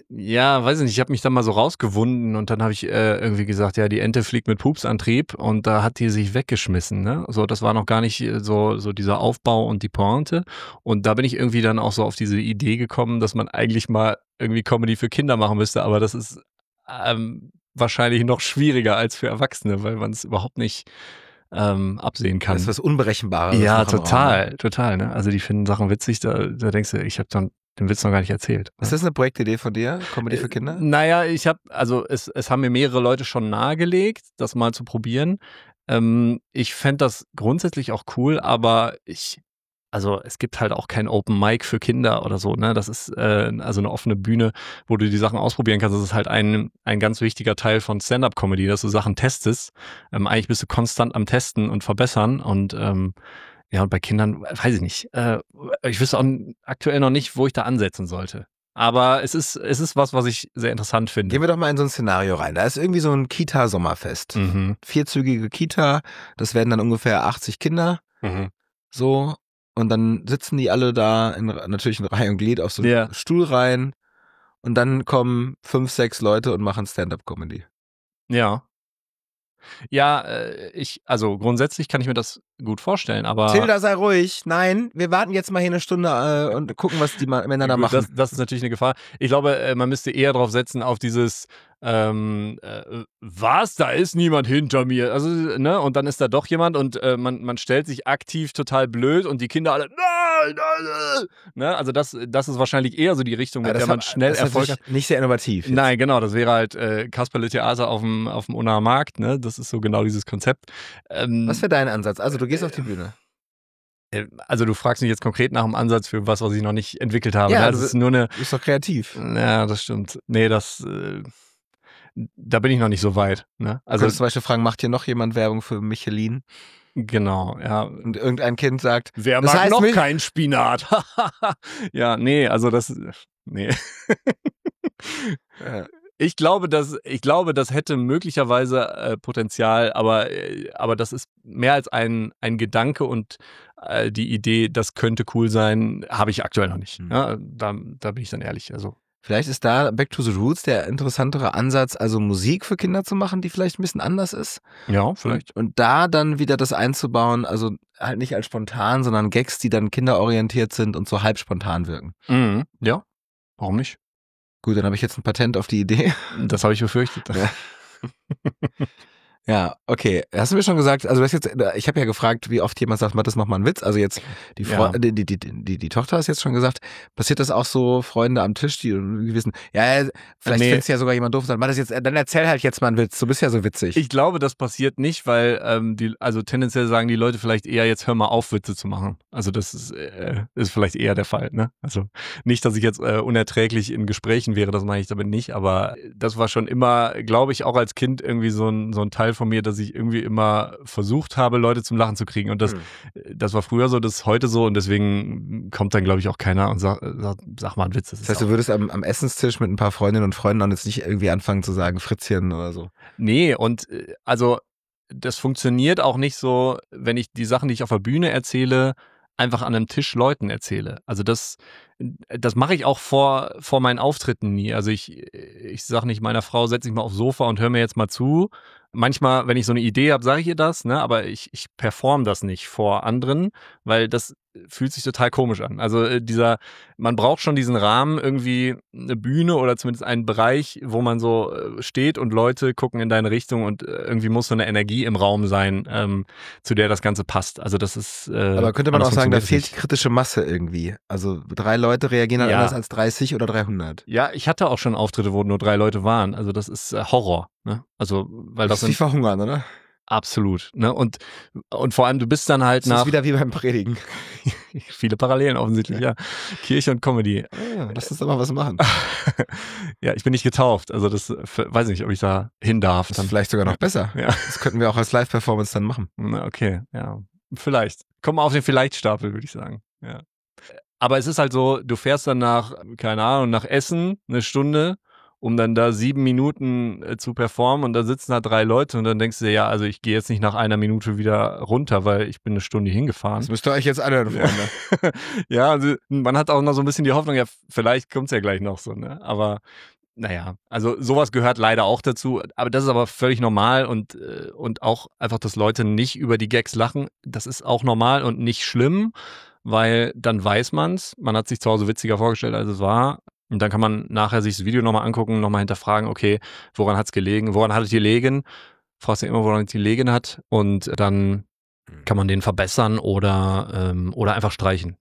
ja, weiß ich nicht, ich habe mich dann mal so rausgewunden und dann habe ich äh, irgendwie gesagt, ja, die Ente fliegt mit Pupsantrieb und da hat die sich weggeschmissen, ne? So, das war noch gar nicht äh, so so dieser Aufbau und die Pointe und da bin ich irgendwie dann auch so auf diese Idee gekommen, dass man eigentlich mal irgendwie Comedy für Kinder machen müsste, aber das ist ähm, wahrscheinlich noch schwieriger als für Erwachsene, weil man es überhaupt nicht ähm, absehen kann. Das ist was Unberechenbares. Ja, noch im Raum, total, ne? total. Ne? Also die finden Sachen witzig, da, da denkst du, ich habe dann den Witz noch gar nicht erzählt. Ist das eine Projektidee von dir? Comedy für Äh, Kinder? Naja, ich habe, also es, es haben mir mehrere Leute schon nahegelegt, das mal zu probieren. Ähm, ich fände das grundsätzlich auch cool, aber ich, also es gibt halt auch kein Open Mic für Kinder oder so, ne? Das ist äh, also eine offene Bühne, wo du die Sachen ausprobieren kannst. Das ist halt ein, ein ganz wichtiger Teil von Stand-Up-Comedy, dass du Sachen testest. Ähm, eigentlich bist du konstant am Testen und verbessern und ähm, ja, und bei Kindern, weiß ich nicht. Äh, ich wüsste auch aktuell noch nicht, wo ich da ansetzen sollte. Aber es ist, es ist was, was ich sehr interessant finde. Gehen wir doch mal in so ein Szenario rein. Da ist irgendwie so ein Kita-Sommerfest. Mhm. Vierzügige Kita, das werden dann ungefähr achtzig Kinder. Mhm. So. Und dann sitzen die alle da in, natürlich in Reihe und Glied auf so Ja. einen Stuhl rein. Und dann kommen fünf, sechs Leute und machen Stand-Up-Comedy. Ja. Ja, äh, ich, also grundsätzlich kann ich mir das gut vorstellen, aber. Tilda, sei ruhig. Nein, wir warten jetzt mal hier eine Stunde äh, und gucken, was die ma- miteinander Gut, machen. das, das ist natürlich eine Gefahr. Ich glaube, äh, man müsste eher drauf setzen, auf dieses, ähm, äh, was, da ist niemand hinter mir. Also, ne, und dann ist da doch jemand und äh, man, man stellt sich aktiv total blöd und die Kinder alle, nein, nein, nein. Ne, also das, das ist wahrscheinlich eher so die Richtung, mit Aber das der man hat- schnell das ist Erfolg hat. natürlich nicht sehr innovativ. jetzt. Nein, genau, das wäre halt äh, Kasperle-Theater auf dem, auf dem Unnaer Markt, ne? Das ist so genau dieses Konzept. Ähm, Was wäre dein Ansatz? Also du gehst auf die Bühne. äh, also du fragst mich jetzt konkret nach dem Ansatz für was, was ich noch nicht entwickelt habe. Ja, ne? Das du- ist nur eine. Du bist doch kreativ. Ja, das stimmt. Nee, das. Äh, da bin ich noch nicht so weit. Ne? Also Also zum Beispiel fragen, macht hier noch jemand Werbung für Michelin? genau, ja. Und irgendein Kind sagt, Wer Das mag heißt noch Milch- keinen Spinat? Ja, nee, also das. Nee. äh, Ich glaube, dass ich glaube, das hätte möglicherweise äh, Potenzial, aber äh, aber das ist mehr als ein ein Gedanke und äh, die Idee, das könnte cool sein, habe ich aktuell noch nicht. Hm. Ja, da da bin ich dann ehrlich. Also vielleicht ist da Back to the Roots der interessantere Ansatz, also Musik für Kinder zu machen, die vielleicht ein bisschen anders ist. ja, vielleicht. Und, und da dann wieder das einzubauen, also halt nicht als spontan, sondern Gags, die dann kinderorientiert sind und so halb spontan wirken. Mhm. Ja, warum nicht? Gut, dann habe ich jetzt ein Patent auf die Idee. Das habe ich befürchtet. Ja. Ja, okay. Hast du mir schon gesagt, also du hast jetzt, ich habe ja gefragt, wie oft jemand sagt, Mathis, mach mal einen Witz. Also jetzt, die, Fre- Ja. die, die, die, die, die Tochter hast jetzt schon gesagt, passiert das auch so, Freunde am Tisch, die wissen, ja, vielleicht Nee. findest du ja sogar jemand doof und sagt, Mathis, jetzt, dann erzähl halt jetzt mal einen Witz, du bist ja so witzig. Ich glaube, das passiert nicht, weil ähm, die, also tendenziell sagen die Leute vielleicht eher, jetzt hör mal auf, Witze zu machen. Also das ist, äh, ist vielleicht eher der Fall, ne? Also nicht, dass ich jetzt äh, unerträglich in Gesprächen wäre, das meine ich damit nicht, aber das war schon immer, glaube ich, auch als Kind irgendwie so ein, so ein Teil von mir, dass ich irgendwie immer versucht habe, Leute zum Lachen zu kriegen. Und das, Hm. das war früher so, das ist heute so und deswegen kommt dann, glaube ich, auch keiner und sagt, sagt sag mal einen Witz. Das, Das ist heißt, du auch, würdest am, am Essenstisch mit ein paar Freundinnen und Freunden dann jetzt nicht irgendwie anfangen zu sagen, Fritzchen oder so. nee, und äh, also das funktioniert auch nicht so, wenn ich die Sachen, die ich auf der Bühne erzähle, einfach an einem Tisch Leuten erzähle. Also das, das mache ich auch vor, vor meinen Auftritten nie. Also ich, ich sage nicht meiner Frau, setz dich mal aufs Sofa und hör mir jetzt mal zu. Manchmal, wenn ich so eine Idee habe, sage ich ihr das, ne? Aber ich, ich perform das nicht vor anderen, weil das fühlt sich total komisch an. Also äh, dieser, man braucht schon diesen Rahmen, irgendwie eine Bühne oder zumindest einen Bereich, wo man so äh, steht und Leute gucken in deine Richtung und äh, irgendwie muss so eine Energie im Raum sein, ähm, zu der das Ganze passt. Also das ist. Äh, Aber könnte man auch anders sagen, da funktioniert fehlt es die nicht. kritische Masse irgendwie. Also drei Leute reagieren dann Ja. anders als dreißig oder dreihundert. Ja, ich hatte auch schon Auftritte, wo nur drei Leute waren. Also das ist äh, Horror. Ne? Also weil das, Das ist wie sind verhungern, oder? absolut. Ne? Und und vor allem du bist dann halt Das nach ist wieder wie beim Predigen. viele Parallelen offensichtlich, ja. Kirche und Comedy. Ja, lass uns doch mal was machen. Ja, ich bin nicht getauft, also das für, weiß nicht, ob ich da hin darf. Das Dann. ist vielleicht sogar noch besser. Ja, Das könnten wir auch als Live-Performance dann machen. na, okay, ja, vielleicht. Komm mal auf den Vielleicht-Stapel, würde ich sagen. Ja. Aber es ist halt so, du fährst dann nach, keine Ahnung, nach Essen eine Stunde, um dann da sieben Minuten äh, zu performen und da sitzen da drei Leute und dann denkst du dir, ja, also ich gehe jetzt nicht nach einer Minute wieder runter, weil ich bin eine Stunde hingefahren. Das müsst ihr euch jetzt anhören, Freunde. Ja, also man hat auch noch so ein bisschen die Hoffnung, ja, vielleicht kommt's ja gleich noch so, ne? Aber naja, also sowas gehört leider auch dazu, aber das ist aber völlig normal und, äh, und auch einfach, dass Leute nicht über die Gags lachen, das ist auch normal und nicht schlimm, weil dann weiß man's, man hat sich zu Hause witziger vorgestellt, als es war. Und dann kann man nachher sich das Video nochmal angucken, nochmal hinterfragen, okay, woran hat's gelegen, woran hat es gelegen? Fragst du immer, woran es gelegen hat und dann kann man den verbessern oder, ähm, oder einfach streichen.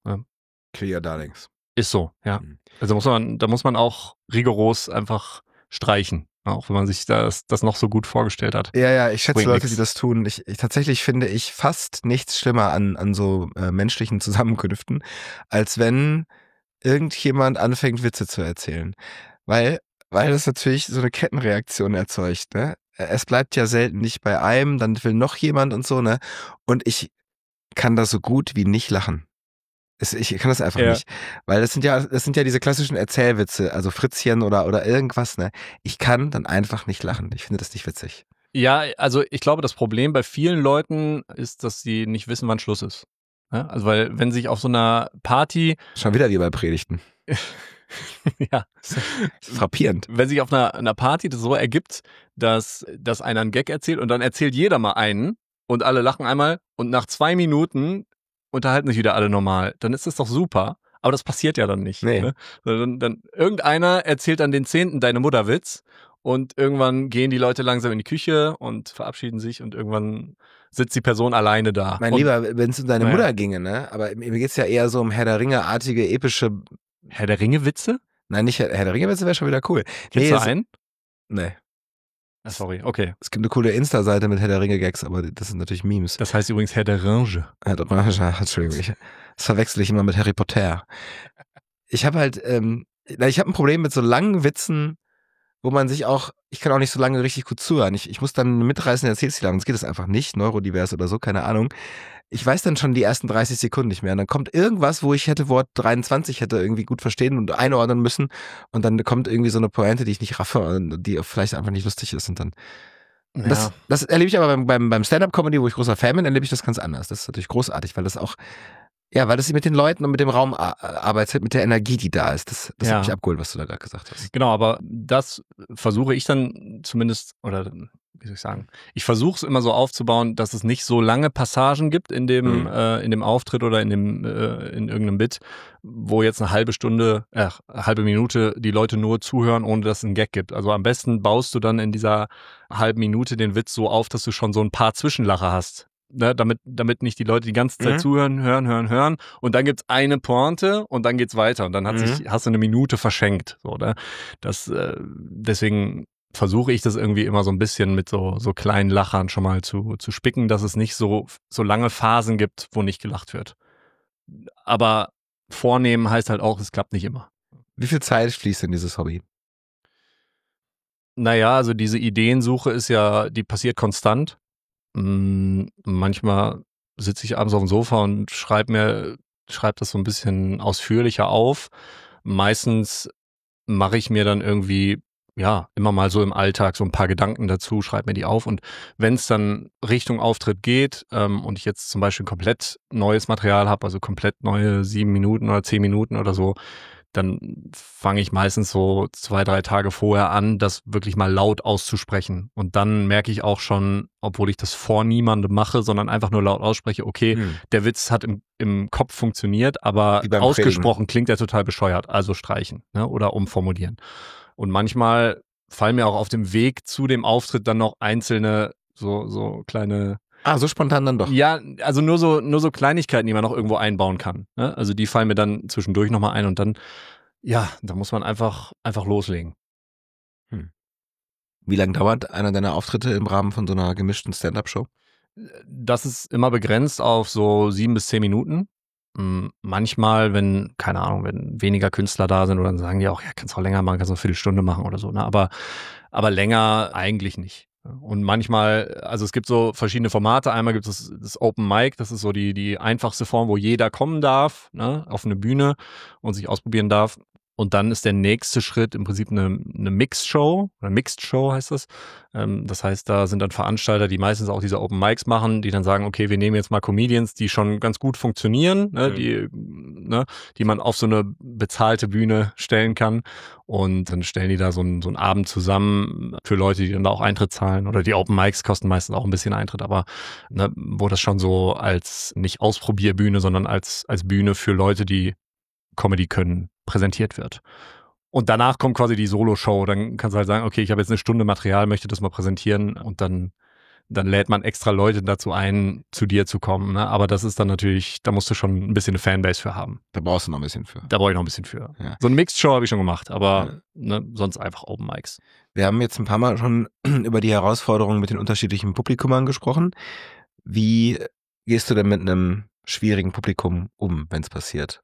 Clear Darlings. Ist so, ja. Mhm. Also muss man, da muss man auch rigoros einfach streichen, auch wenn man sich das, das noch so gut vorgestellt hat. Ja, ja, ich schätze Bringt Leute, nix. die das tun. Ich, ich tatsächlich finde ich fast nichts schlimmer an, an so äh, menschlichen Zusammenkünften, als wenn irgendjemand anfängt, Witze zu erzählen. Weil, weil das natürlich so eine Kettenreaktion erzeugt, ne? Es bleibt ja selten nicht bei einem, dann will noch jemand und so, ne? Und ich kann da so gut wie nicht lachen. Es, ich kann das einfach Ja. nicht. Weil das sind ja, das sind ja diese klassischen Erzählwitze, also Fritzchen oder, oder irgendwas, ne? Ich kann dann einfach nicht lachen. Ich finde das nicht witzig. Ja, also ich glaube, das Problem bei vielen Leuten ist, dass sie nicht wissen, wann Schluss ist. Ja, also weil wenn sich auf so einer Party, Schon wieder wie bei Predigten. ja, Das ist frappierend. wenn sich auf einer, einer Party das so ergibt, dass, dass einer einen Gag erzählt und dann erzählt jeder mal einen und alle lachen einmal und nach zwei Minuten unterhalten sich wieder alle normal, dann ist das doch super. Aber das passiert ja dann nicht. Nee. Ne? Dann, dann, irgendeiner erzählt dann den zehnten deine Mutterwitz und irgendwann gehen die Leute langsam in die Küche und verabschieden sich und irgendwann sitzt die Person alleine da. Mein und Lieber, wenn es um deine Naja. Mutter ginge, ne? Aber mir geht's ja eher so um Herr der Ringe-artige, epische. Herr der Ringe-Witze? Nein, nicht Herr, Herr der Ringe-Witze wäre schon wieder cool. Kennst Nee, du es- einen? Nee. Ah, sorry, okay. Es gibt eine coole Insta-Seite mit Herr der Ringe-Gags, aber das sind natürlich Memes. Das heißt übrigens Herr der Ringe. Herr der Ringe, Entschuldigung, ich, das verwechsel ich immer mit Harry Potter. Ich habe halt, ähm, na, ich habe ein Problem mit so langen Witzen, wo man sich auch, ich kann auch nicht so lange richtig gut zuhören. Ich, ich muss dann mitreißen, erzählst du lang, sonst geht es einfach nicht, neurodivers oder so, keine Ahnung. Ich weiß dann schon die ersten dreißig Sekunden nicht mehr. Und dann kommt irgendwas, wo ich hätte Wort dreiundzwanzig hätte irgendwie gut verstehen und einordnen müssen. Und dann kommt irgendwie so eine Pointe, die ich nicht raffe und die vielleicht einfach nicht lustig ist. Und dann. Ja. Das, das erlebe ich aber beim, beim, beim Stand-Up-Comedy, wo ich großer Fan bin, erlebe ich das ganz anders. Das ist natürlich großartig, weil das auch, ja, weil das mit den Leuten und mit dem Raum arbeitet, mit der Energie, die da ist. Das, das Ja. hat mich abgeholt, was du da gerade gesagt hast. Genau, aber das versuche ich dann zumindest, oder wie soll ich sagen, ich versuche es immer so aufzubauen, dass es nicht so lange Passagen gibt in dem, Mhm. äh, in dem Auftritt oder in dem, äh, in irgendeinem Bit, wo jetzt eine halbe Stunde, äh, eine halbe Minute die Leute nur zuhören, ohne dass es einen Gag gibt. Also am besten baust du dann in dieser halben Minute den Witz so auf, dass du schon so ein paar Zwischenlacher hast. Ne, damit, damit nicht die Leute die ganze Zeit Mhm. zuhören, hören, hören, hören. Und dann gibt's eine Pointe und dann geht's weiter. Und dann hat Mhm. sich, hast du eine Minute verschenkt. So, ne? Das, äh, deswegen versuche ich das irgendwie immer so ein bisschen mit so, so kleinen Lachern schon mal zu, zu spicken, dass es nicht so, so lange Phasen gibt, wo nicht gelacht wird. Aber vornehmen heißt halt auch, es klappt nicht immer. Wie viel Zeit fließt in dieses Hobby? Naja, also diese Ideensuche ist ja, die passiert konstant. Mm, Manchmal sitze ich abends auf dem Sofa und schreibe mir, schreibe das so ein bisschen ausführlicher auf. Meistens mache ich mir dann irgendwie, ja, immer mal so im Alltag so ein paar Gedanken dazu, schreibe mir die auf. Und wenn es dann Richtung Auftritt geht ähm, und ich jetzt zum Beispiel komplett neues Material habe, also komplett neue sieben Minuten oder zehn Minuten oder so, dann fange ich meistens so zwei, drei Tage vorher an, das wirklich mal laut auszusprechen. Und dann merke ich auch schon, obwohl ich das vor niemandem mache, sondern einfach nur laut ausspreche, okay, Hm. der Witz hat im, im Kopf funktioniert, aber Wie beim ausgesprochen klingt er total bescheuert. Also streichen, ne, oder umformulieren. Und manchmal fallen mir auch auf dem Weg zu dem Auftritt dann noch einzelne so, so kleine, Ah, so spontan dann doch. ja, also nur so, nur so Kleinigkeiten, die man noch irgendwo einbauen kann. Ne? Also die fallen mir dann zwischendurch nochmal ein und dann, ja, da muss man einfach, einfach loslegen. Wie lange dauert einer deiner Auftritte im Rahmen von so einer gemischten Stand-Up-Show? Das ist immer begrenzt auf so sieben bis zehn Minuten. Mm, Manchmal, wenn, keine Ahnung, wenn weniger Künstler da sind, oder dann sagen die auch, ja, kannst du auch länger machen, kannst du eine Viertelstunde machen oder so. Ne? Aber, aber länger eigentlich nicht. Und manchmal, also es gibt so verschiedene Formate. Einmal gibt es das Open Mic, das ist so die, die einfachste Form, wo jeder kommen darf, ne, auf eine Bühne und sich ausprobieren darf. Und dann ist der nächste Schritt im Prinzip eine, eine Mixed-Show, oder Mixed Show heißt das. Ähm, das heißt, da sind dann Veranstalter, die meistens auch diese Open Mics machen, die dann sagen, okay, wir nehmen jetzt mal Comedians, die schon ganz gut funktionieren, ne, Mhm. die, ne, die man auf so eine bezahlte Bühne stellen kann. Und dann stellen die da so einen, so einen Abend zusammen für Leute, die dann da auch Eintritt zahlen. Oder die Open Mics kosten meistens auch ein bisschen Eintritt, aber ne, wo das schon so als nicht Ausprobierbühne, sondern als, als Bühne für Leute, die Comedy können, präsentiert wird. Und danach kommt quasi die Solo-Show. Dann kannst du halt sagen, okay, ich habe jetzt eine Stunde Material, möchte das mal präsentieren und dann, dann lädt man extra Leute dazu ein, zu dir zu kommen. Ne? Aber das ist dann natürlich, da musst du schon ein bisschen eine Fanbase für haben. Da brauchst du noch ein bisschen für. Da brauche ich noch ein bisschen für. Ja. So eine Mixed-Show habe ich schon gemacht, aber Ja. ne, sonst einfach Open Mics. Wir haben jetzt ein paar Mal schon über die Herausforderungen mit den unterschiedlichen Publikumern gesprochen. Wie gehst du denn mit einem schwierigen Publikum um, wenn es passiert?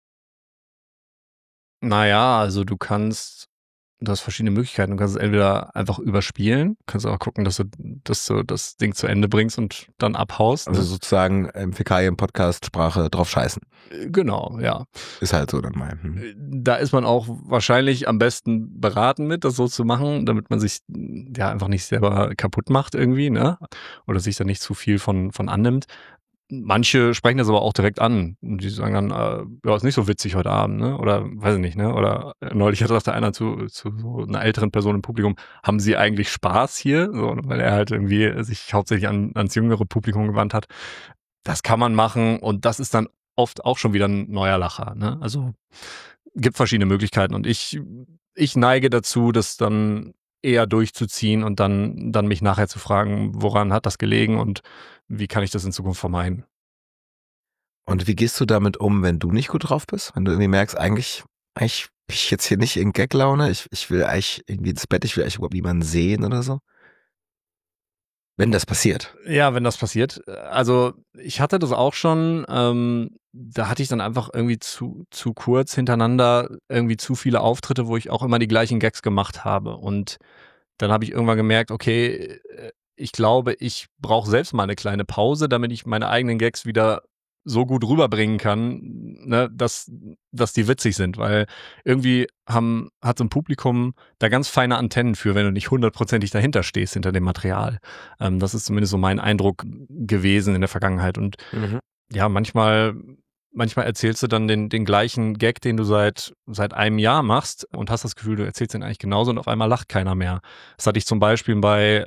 Naja, also du kannst, du hast verschiedene Möglichkeiten. Du kannst es entweder einfach überspielen, kannst auch gucken, dass du, dass du das Ding zu Ende bringst und dann abhaust. Also ne? sozusagen im Fäkalien-Podcast-Sprache drauf scheißen. Genau, ja. Ist halt so dann mal. Hm. Da ist man auch wahrscheinlich am besten beraten mit, das so zu machen, damit man sich ja einfach nicht selber kaputt macht irgendwie, ne? Oder sich da nicht zu viel von, von annimmt. Manche sprechen das aber auch direkt an und die sagen dann, äh, ja, ist nicht so witzig heute Abend, ne? Oder weiß ich nicht, ne? Oder neulich sagte einer zu, zu so einer älteren Person im Publikum, haben Sie eigentlich Spaß hier? So, weil er halt irgendwie sich hauptsächlich an, ans jüngere Publikum gewandt hat. Das kann man machen und das ist dann oft auch schon wieder ein neuer Lacher, ne? Also gibt verschiedene Möglichkeiten und ich, ich neige dazu, das dann eher durchzuziehen und dann, dann mich nachher zu fragen, woran hat das gelegen und wie kann ich das in Zukunft vermeiden? Und wie gehst du damit um, wenn du nicht gut drauf bist? Wenn du irgendwie merkst, eigentlich, eigentlich bin ich jetzt hier nicht in Gag-Laune, ich, ich will eigentlich irgendwie ins Bett, ich will eigentlich überhaupt niemanden sehen oder so? Wenn das passiert. Ja, wenn das passiert. Also ich hatte das auch schon, ähm, da hatte ich dann einfach irgendwie zu, zu kurz hintereinander irgendwie zu viele Auftritte, wo ich auch immer die gleichen Gags gemacht habe. Und dann habe ich irgendwann gemerkt, okay, ich glaube, ich brauche selbst mal eine kleine Pause, damit ich meine eigenen Gags wieder so gut rüberbringen kann, ne, dass, dass die witzig sind, weil irgendwie haben, hat so ein Publikum da ganz feine Antennen für, wenn du nicht hundertprozentig dahinter stehst, hinter dem Material. Ähm, das ist zumindest so mein Eindruck gewesen in der Vergangenheit. Und Mhm. ja, manchmal, manchmal erzählst du dann den, den gleichen Gag, den du seit, seit einem Jahr machst und hast das Gefühl, du erzählst den eigentlich genauso und auf einmal lacht keiner mehr. Das hatte ich zum Beispiel bei,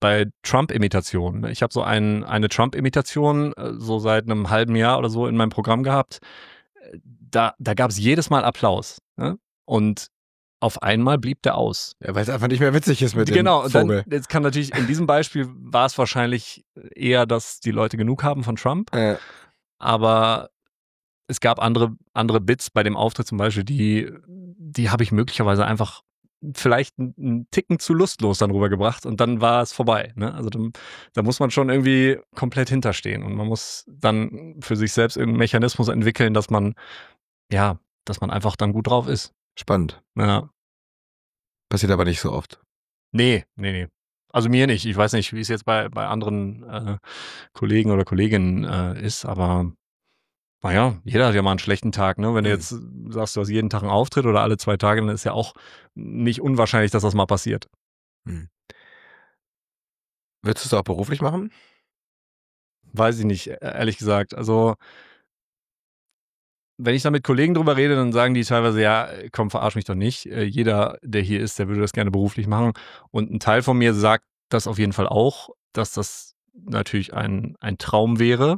bei Trump-Imitationen. Ich habe so ein, eine Trump-Imitation äh, so seit einem halben Jahr oder so in meinem Programm gehabt. Da, da gab es jedes Mal Applaus. Ne? Und auf einmal blieb der aus. Ja, weil es einfach nicht mehr witzig ist mit genau, dem Vogel. Dann, jetzt kann natürlich, in diesem Beispiel war es wahrscheinlich eher, dass die Leute genug haben von Trump. Äh. Aber es gab andere, andere Bits bei dem Auftritt zum Beispiel, die, die habe ich möglicherweise einfach vielleicht einen Ticken zu lustlos dann rübergebracht und dann war es vorbei. Ne? Also da, da muss man schon irgendwie komplett hinterstehen und man muss dann für sich selbst irgendeinen Mechanismus entwickeln, dass man, ja, dass man einfach dann gut drauf ist. Spannend. Ja. Passiert aber nicht so oft. Nee, nee, nee. Also mir nicht. Ich weiß nicht, wie es jetzt bei, bei anderen äh, Kollegen oder Kolleginnen äh, ist, aber naja, jeder hat ja mal einen schlechten Tag, ne? Wenn du jetzt sagst, du hast jeden Tag einen Auftritt oder alle zwei Tage, dann ist ja auch nicht unwahrscheinlich, dass das mal passiert. Hm. Würdest du es auch beruflich machen? Weiß ich nicht, ehrlich gesagt. Also wenn ich da mit Kollegen drüber rede, dann sagen die teilweise, ja, komm, verarsch mich doch nicht. Jeder, der hier ist, der würde das gerne beruflich machen. Und ein Teil von mir sagt das auf jeden Fall auch, dass das natürlich ein, ein Traum wäre.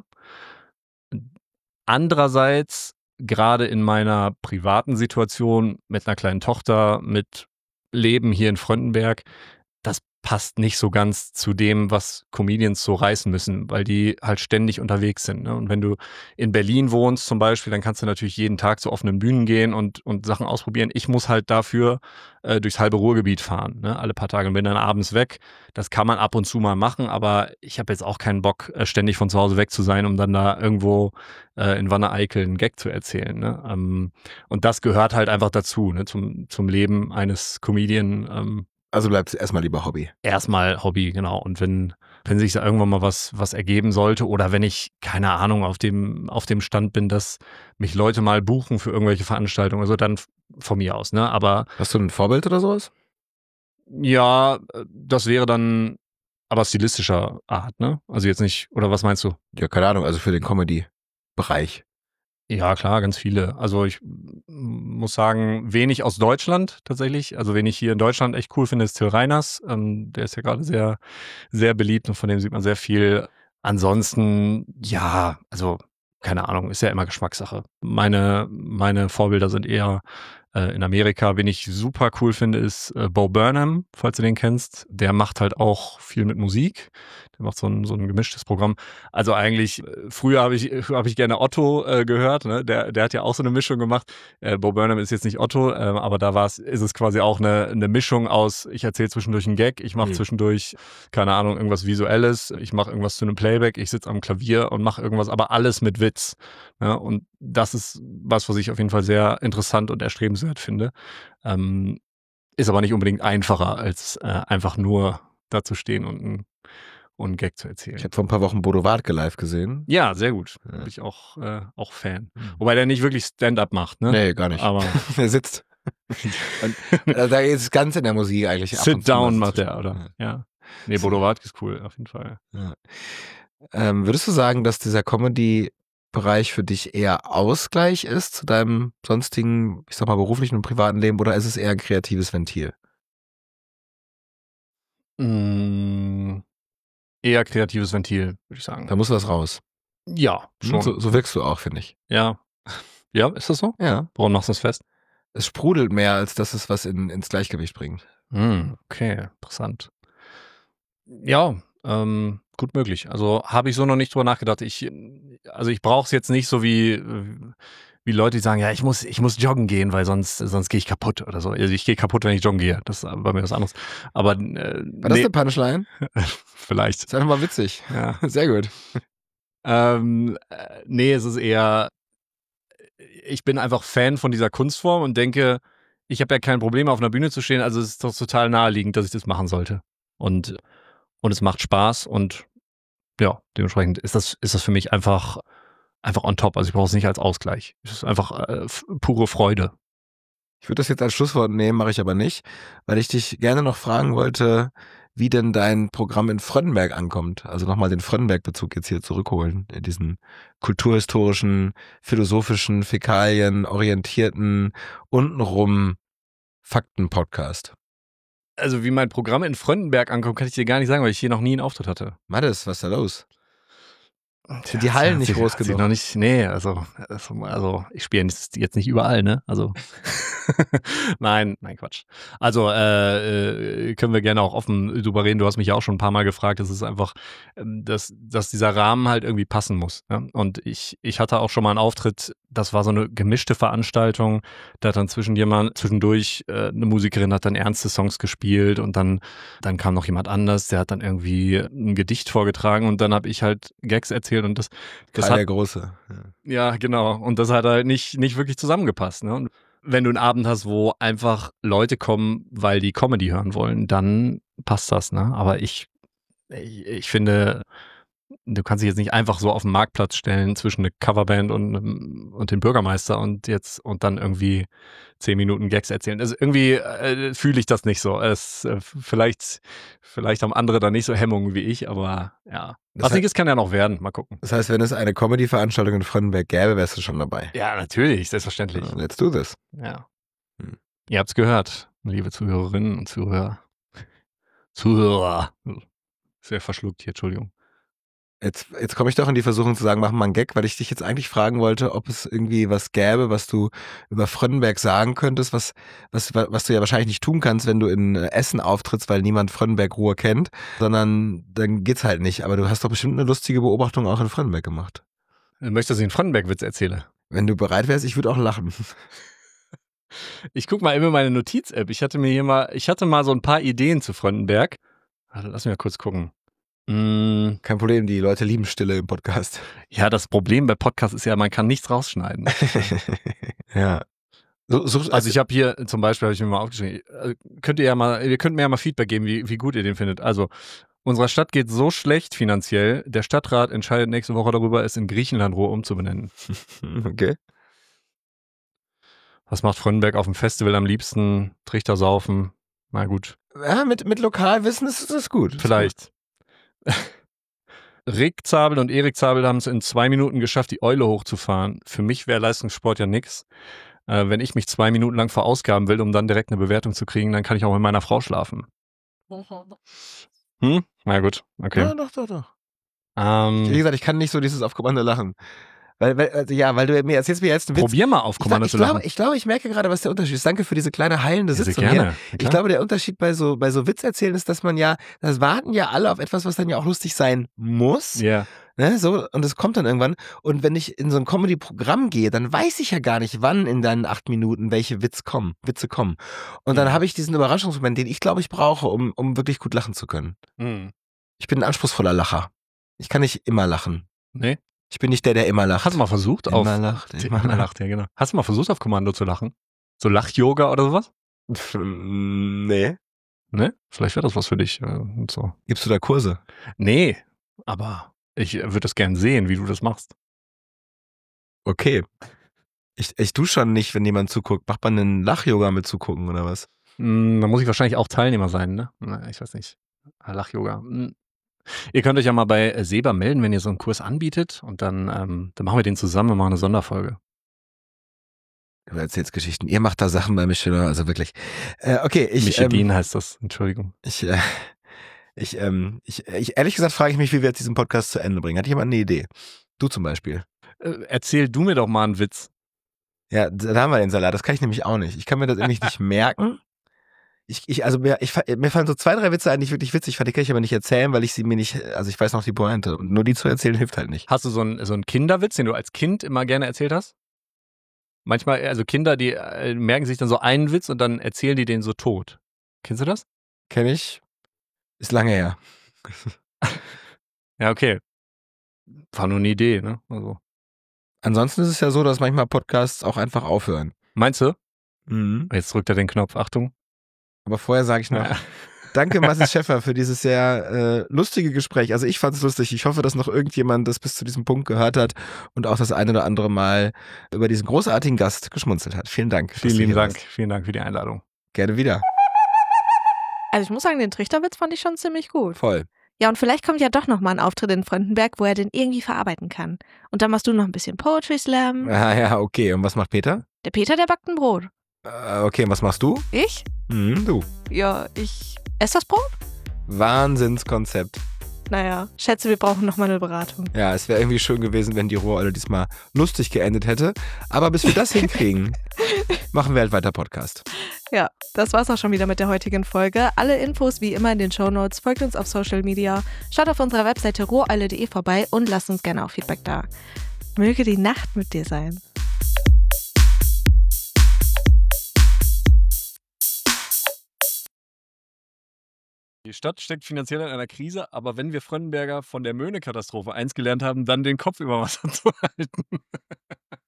Andererseits, gerade in meiner privaten Situation mit einer kleinen Tochter, mit Leben hier in Fröndenberg, das passt nicht so ganz zu dem, was Comedians so reißen müssen, weil die halt ständig unterwegs sind. Ne? Und wenn du in Berlin wohnst zum Beispiel, dann kannst du natürlich jeden Tag zu offenen Bühnen gehen und, und Sachen ausprobieren. Ich muss halt dafür äh, durchs halbe Ruhrgebiet fahren, ne? Alle paar Tage und bin dann abends weg. Das kann man ab und zu mal machen, aber ich habe jetzt auch keinen Bock, äh, ständig von zu Hause weg zu sein, um dann da irgendwo äh, in Wanne-Eickel einen Gag zu erzählen. Ne? Ähm, und das gehört halt einfach dazu, ne? zum, zum Leben eines Comedian. Ähm, Also bleibt es erstmal lieber Hobby. Erstmal Hobby, genau. Und wenn, wenn sich da irgendwann mal was, was ergeben sollte oder wenn ich, keine Ahnung, auf dem, auf dem Stand bin, dass mich Leute mal buchen für irgendwelche Veranstaltungen, also dann von mir aus, ne? Aber. Hast du ein Vorbild oder sowas? Ja, das wäre dann aber stilistischer Art, ne? Also jetzt nicht, oder was meinst du? Ja, keine Ahnung, also für den Comedy-Bereich. Ja, klar, ganz viele. Also ich muss sagen, wenig aus Deutschland tatsächlich. Also wen ich hier in Deutschland echt cool finde, ist Till Reiners. Ähm, der ist ja gerade sehr, sehr beliebt und von dem sieht man sehr viel. Ansonsten, ja, also keine Ahnung, ist ja immer Geschmackssache. Meine, meine Vorbilder sind eher äh, in Amerika. Wen ich super cool finde, ist äh, Bo Burnham, falls du den kennst. Der macht halt auch viel mit Musik. Der macht so ein, so ein gemischtes Programm. Also eigentlich, früher habe ich, hab ich gerne Otto äh, gehört, ne? Der, der hat ja auch so eine Mischung gemacht. Äh, Bo Burnham ist jetzt nicht Otto, äh, aber da war's, ist es quasi auch eine, eine Mischung aus, ich erzähle zwischendurch einen Gag, ich mache mhm. zwischendurch, keine Ahnung, irgendwas Visuelles, ich mache irgendwas zu einem Playback, ich sitze am Klavier und mache irgendwas, aber alles mit Witz. Ne? Und das ist was, was ich auf jeden Fall sehr interessant und erstrebenswert finde. Ähm, ist aber nicht unbedingt einfacher, als äh, einfach nur da zu stehen und ein und einen Gag zu erzählen. Ich habe vor ein paar Wochen Bodo Wartke live gesehen. Ja, sehr gut. Ja. Bin ich auch, äh, auch Fan. Mhm. Wobei der nicht wirklich Stand-up macht, ne? Nee, gar nicht. Aber er sitzt. Und, also da ist ganz in der Musik eigentlich. Sit down macht er, oder? Ja. ja. Nee, Bodo Wartke ist cool, auf jeden Fall. Ja. Ähm, würdest du sagen, dass dieser Comedy-Bereich für dich eher Ausgleich ist zu deinem sonstigen, ich sag mal, beruflichen und privaten Leben, oder ist es eher ein kreatives Ventil? Mmh. Eher kreatives Ventil, würde ich sagen. Da muss was raus. Ja, schon. So, so wirkst du auch, finde ich. Ja. Ja, ist das so? Ja. Woran machst du das fest? Es sprudelt mehr, als dass es was in, ins Gleichgewicht bringt. Hm, okay, interessant. Ja, ähm, gut möglich. Also habe ich so noch nicht drüber nachgedacht. Ich, also ich brauche es jetzt nicht so wie, wie Leute, die sagen, ja, ich muss, ich muss joggen gehen, weil sonst, sonst gehe ich kaputt oder so. Also ich gehe kaputt, wenn ich joggen gehe. Das ist bei mir was anderes. Aber äh, war das nee. eine Punchline? Vielleicht. Das ist einfach mal witzig. Ja. Sehr gut. Ähm, äh, nee, es ist eher, ich bin einfach Fan von dieser Kunstform und denke, ich habe ja kein Problem, auf einer Bühne zu stehen, also es ist doch total naheliegend, dass ich das machen sollte. Und, und es macht Spaß und ja, dementsprechend ist das, ist das für mich einfach, einfach on top. Also ich brauche es nicht als Ausgleich. Es ist einfach äh, f- pure Freude. Ich würde das jetzt als Schlusswort nehmen, mache ich aber nicht, weil ich dich gerne noch fragen wollte, wie denn dein Programm in Fröndenberg ankommt. Also nochmal den Fröndenberg-Bezug jetzt hier zurückholen, in diesen kulturhistorischen, philosophischen, Fäkalien, orientierten, untenrum Fakten-Podcast. Also wie mein Programm in Fröndenberg ankommt, kann ich dir gar nicht sagen, weil ich hier noch nie einen Auftritt hatte. Mattes, was ist da los? Sind die Ja, Hallen hat nicht sich- groß hat sich genug? Noch nicht, nee, also, also, also ich spiele jetzt jetzt nicht überall, ne? Also nein, nein, Quatsch. Also äh, äh, können wir gerne auch offen drüber reden. Du hast mich ja auch schon ein paar Mal gefragt. Es ist einfach, ähm, dass, dass dieser Rahmen halt irgendwie passen muss. Ja? Und ich, ich hatte auch schon mal einen Auftritt, das war so eine gemischte Veranstaltung. Da hat dann zwischen jemand, zwischendurch äh, eine Musikerin hat dann ernste Songs gespielt und dann, dann kam noch jemand anders, der hat dann irgendwie ein Gedicht vorgetragen und dann habe ich halt Gags erzählt und das, das Karl hat der Große. Ja. ja, genau. Und das hat halt nicht, nicht wirklich zusammengepasst. Ne? Und wenn du einen Abend hast, wo einfach Leute kommen, weil die Comedy hören wollen, dann passt das. Ne? Aber ich, ich, ich finde, du kannst dich jetzt nicht einfach so auf den Marktplatz stellen zwischen eine Coverband und, und den Bürgermeister und jetzt und dann irgendwie zehn Minuten Gags erzählen. Also irgendwie äh, fühle ich das nicht so. Es, äh, vielleicht, vielleicht haben andere da nicht so Hemmungen wie ich, aber ja. Das Was heißt- nicht ist, kann ja noch werden. Mal gucken. Das heißt, wenn es eine Comedy-Veranstaltung in Fröndenberg gäbe, wärst du schon dabei. Ja, natürlich, selbstverständlich. Ja, let's do this. Ja. Hm. Ihr habt's gehört, liebe Zuhörerinnen und Zuhörer. Zuhörer. Sehr verschluckt hier, Entschuldigung. Jetzt, jetzt komme ich doch in die Versuchung zu sagen, mach mal einen Gag, weil ich dich jetzt eigentlich fragen wollte, ob es irgendwie was gäbe, was du über Fröndenberg sagen könntest, was, was, was du ja wahrscheinlich nicht tun kannst, wenn du in Essen auftrittst, weil niemand Fröndenberg-Ruhr kennt, sondern dann geht's halt nicht. Aber du hast doch bestimmt eine lustige Beobachtung auch in Fröndenberg gemacht. Möchtest du, dass ich einen Fröndenberg-Witz erzähle? Wenn du bereit wärst, ich würde auch lachen. Ich guck mal immer meine Notiz-App. Ich hatte mir hier mal, ich hatte mal so ein paar Ideen zu Fröndenberg. Warte, lass mich mal kurz gucken. Mm, Kein Problem, die Leute lieben Stille im Podcast. ja, das Problem bei Podcasts ist ja, man kann nichts rausschneiden. Ja. So, so, Also ich habe hier zum Beispiel, habe ich mir mal aufgeschrieben, äh, könnt ihr ja mal, ihr könnt mir ja mal Feedback geben, wie, wie gut ihr den findet. Also, unserer Stadt geht so schlecht finanziell, der Stadtrat entscheidet nächste Woche darüber, es in Griechenland-Ruhr umzubenennen. Okay. Was macht Fröndenberg auf dem Festival am liebsten? Trichter saufen. Na gut, Ja, mit, mit Lokalwissen ist das gut. Ist vielleicht. Rick Zabel und Erik Zabel haben es in zwei Minuten geschafft, die Eule hochzufahren. Für mich wäre Leistungssport ja nix. Äh, wenn ich mich zwei Minuten lang verausgaben will, um dann direkt eine Bewertung zu kriegen, dann kann ich auch mit meiner Frau schlafen. Hm? Na gut, gut. okay. Ja, doch, doch, doch. Wie Ähm, gesagt, ich kann nicht so dieses auf Kommando lachen. Weil, weil, also ja, weil du mir erzählst mir jetzt einen Witz. probier mal auf Ich, glaub, Kommando ich, zu glaube, lachen. ich glaube, ich merke gerade, was der Unterschied ist. Danke für diese kleine heilende Ja, sehr Sitzung gerne. hier. Ja, Ich klar. glaube, der Unterschied bei so, bei so Witzerzählen ist, dass man ja, das warten ja alle auf etwas, was dann ja auch lustig sein muss. Ja. Ne, so, und es kommt dann irgendwann. Und wenn ich in so ein Comedy-Programm gehe, dann weiß ich ja gar nicht, wann in deinen acht Minuten welche Witz kommen, Witze kommen. Und dann Ja. habe ich diesen Überraschungsmoment, den ich glaube, ich brauche, um, um wirklich gut lachen zu können. Hm. Ich bin ein anspruchsvoller Lacher. Ich kann nicht immer lachen. Nee. Ich bin nicht der, der immer lacht. Hast du mal versucht, auf. immer lacht, immer, Immer lacht. lacht, ja, genau. Hast du mal versucht, auf Kommando zu lachen? So Lach-Yoga oder sowas? Nee. Ne? Vielleicht wäre das was für dich. äh, Und so. Gibst du da Kurse? Nee, aber ich würde das gern sehen, wie du das machst. Okay. Ich, ich tu schon nicht, wenn jemand zuguckt. Macht man einen Lach-Yoga mit zugucken oder was? Hm, da muss ich wahrscheinlich auch Teilnehmer sein, ne? Na, ich weiß nicht. Ah, Lach-Yoga. Hm. Ihr könnt euch ja mal bei äh, Seba melden, wenn ihr so einen Kurs anbietet und dann, ähm, dann machen wir den zusammen und machen eine Sonderfolge. Du erzählst Geschichten. Ihr macht da Sachen bei Michelin, also wirklich. Äh, okay, ich, Michelin ähm, heißt das, Entschuldigung. ich, äh, ich, ähm, ich, ich, ehrlich gesagt frage ich mich, wie wir jetzt diesen Podcast zu Ende bringen. Hat jemand eine Idee? Du zum Beispiel. Äh, erzähl du mir doch mal einen Witz. Ja, da haben wir den Salat. Das kann ich nämlich auch nicht. Ich kann mir das nämlich nicht merken. Ich, ich, also mir, ich, mir fallen so zwei, drei Witze ein, die ich wirklich witzig fand. Die kann ich aber nicht erzählen, weil ich sie mir nicht, also ich weiß noch die Pointe. Und nur die zu erzählen hilft halt nicht. Hast du so einen, so einen Kinderwitz, den du als Kind immer gerne erzählt hast? Manchmal, also Kinder, die äh, merken sich dann so einen Witz und dann erzählen die den so tot. Kennst du das? Kenn ich. Ist lange her. Ja, okay. War nur eine Idee, ne? Also. Ansonsten ist es ja so, dass manchmal Podcasts auch einfach aufhören. Meinst du? Mhm. Jetzt drückt er den Knopf. Achtung. Aber vorher sage ich noch, Ja. danke Masses Schäffer für dieses sehr äh, lustige Gespräch. Also ich fand es lustig. Ich hoffe, dass noch irgendjemand das bis zu diesem Punkt gehört hat und auch das eine oder andere Mal über diesen großartigen Gast geschmunzelt hat. Vielen Dank. dass Vielen du lieben hier Dank. warst. Vielen Dank für die Einladung. Gerne wieder. Also ich muss sagen, den Trichterwitz fand ich schon ziemlich gut. Voll. Ja, und vielleicht kommt ja doch noch mal ein Auftritt in Fröndenberg, wo er den irgendwie verarbeiten kann. Und dann machst du noch ein bisschen Poetry Slam. Ah ja, okay. Und was macht Peter? Der Peter, der backt ein Brot. Äh, okay, und was machst du? Ich? Hm, du. Ja, ich esse das Brot? Wahnsinnskonzept. Naja, schätze, wir brauchen nochmal eine Beratung. Ja, es wäre irgendwie schön gewesen, wenn die Ruhreule diesmal lustig geendet hätte. Aber bis wir das hinkriegen, machen wir halt weiter Podcast. Ja, das war's auch schon wieder mit der heutigen Folge. Alle Infos wie immer in den Shownotes. Folgt uns auf Social Media, schaut auf unserer Webseite ruhreule punkt de vorbei und lasst uns gerne auch Feedback da. Möge die Nacht mit dir sein. Die Stadt steckt finanziell in einer Krise, aber wenn wir Frönnenberger von der Möhne-Katastrophe eins gelernt haben, dann den Kopf über Wasser zu halten.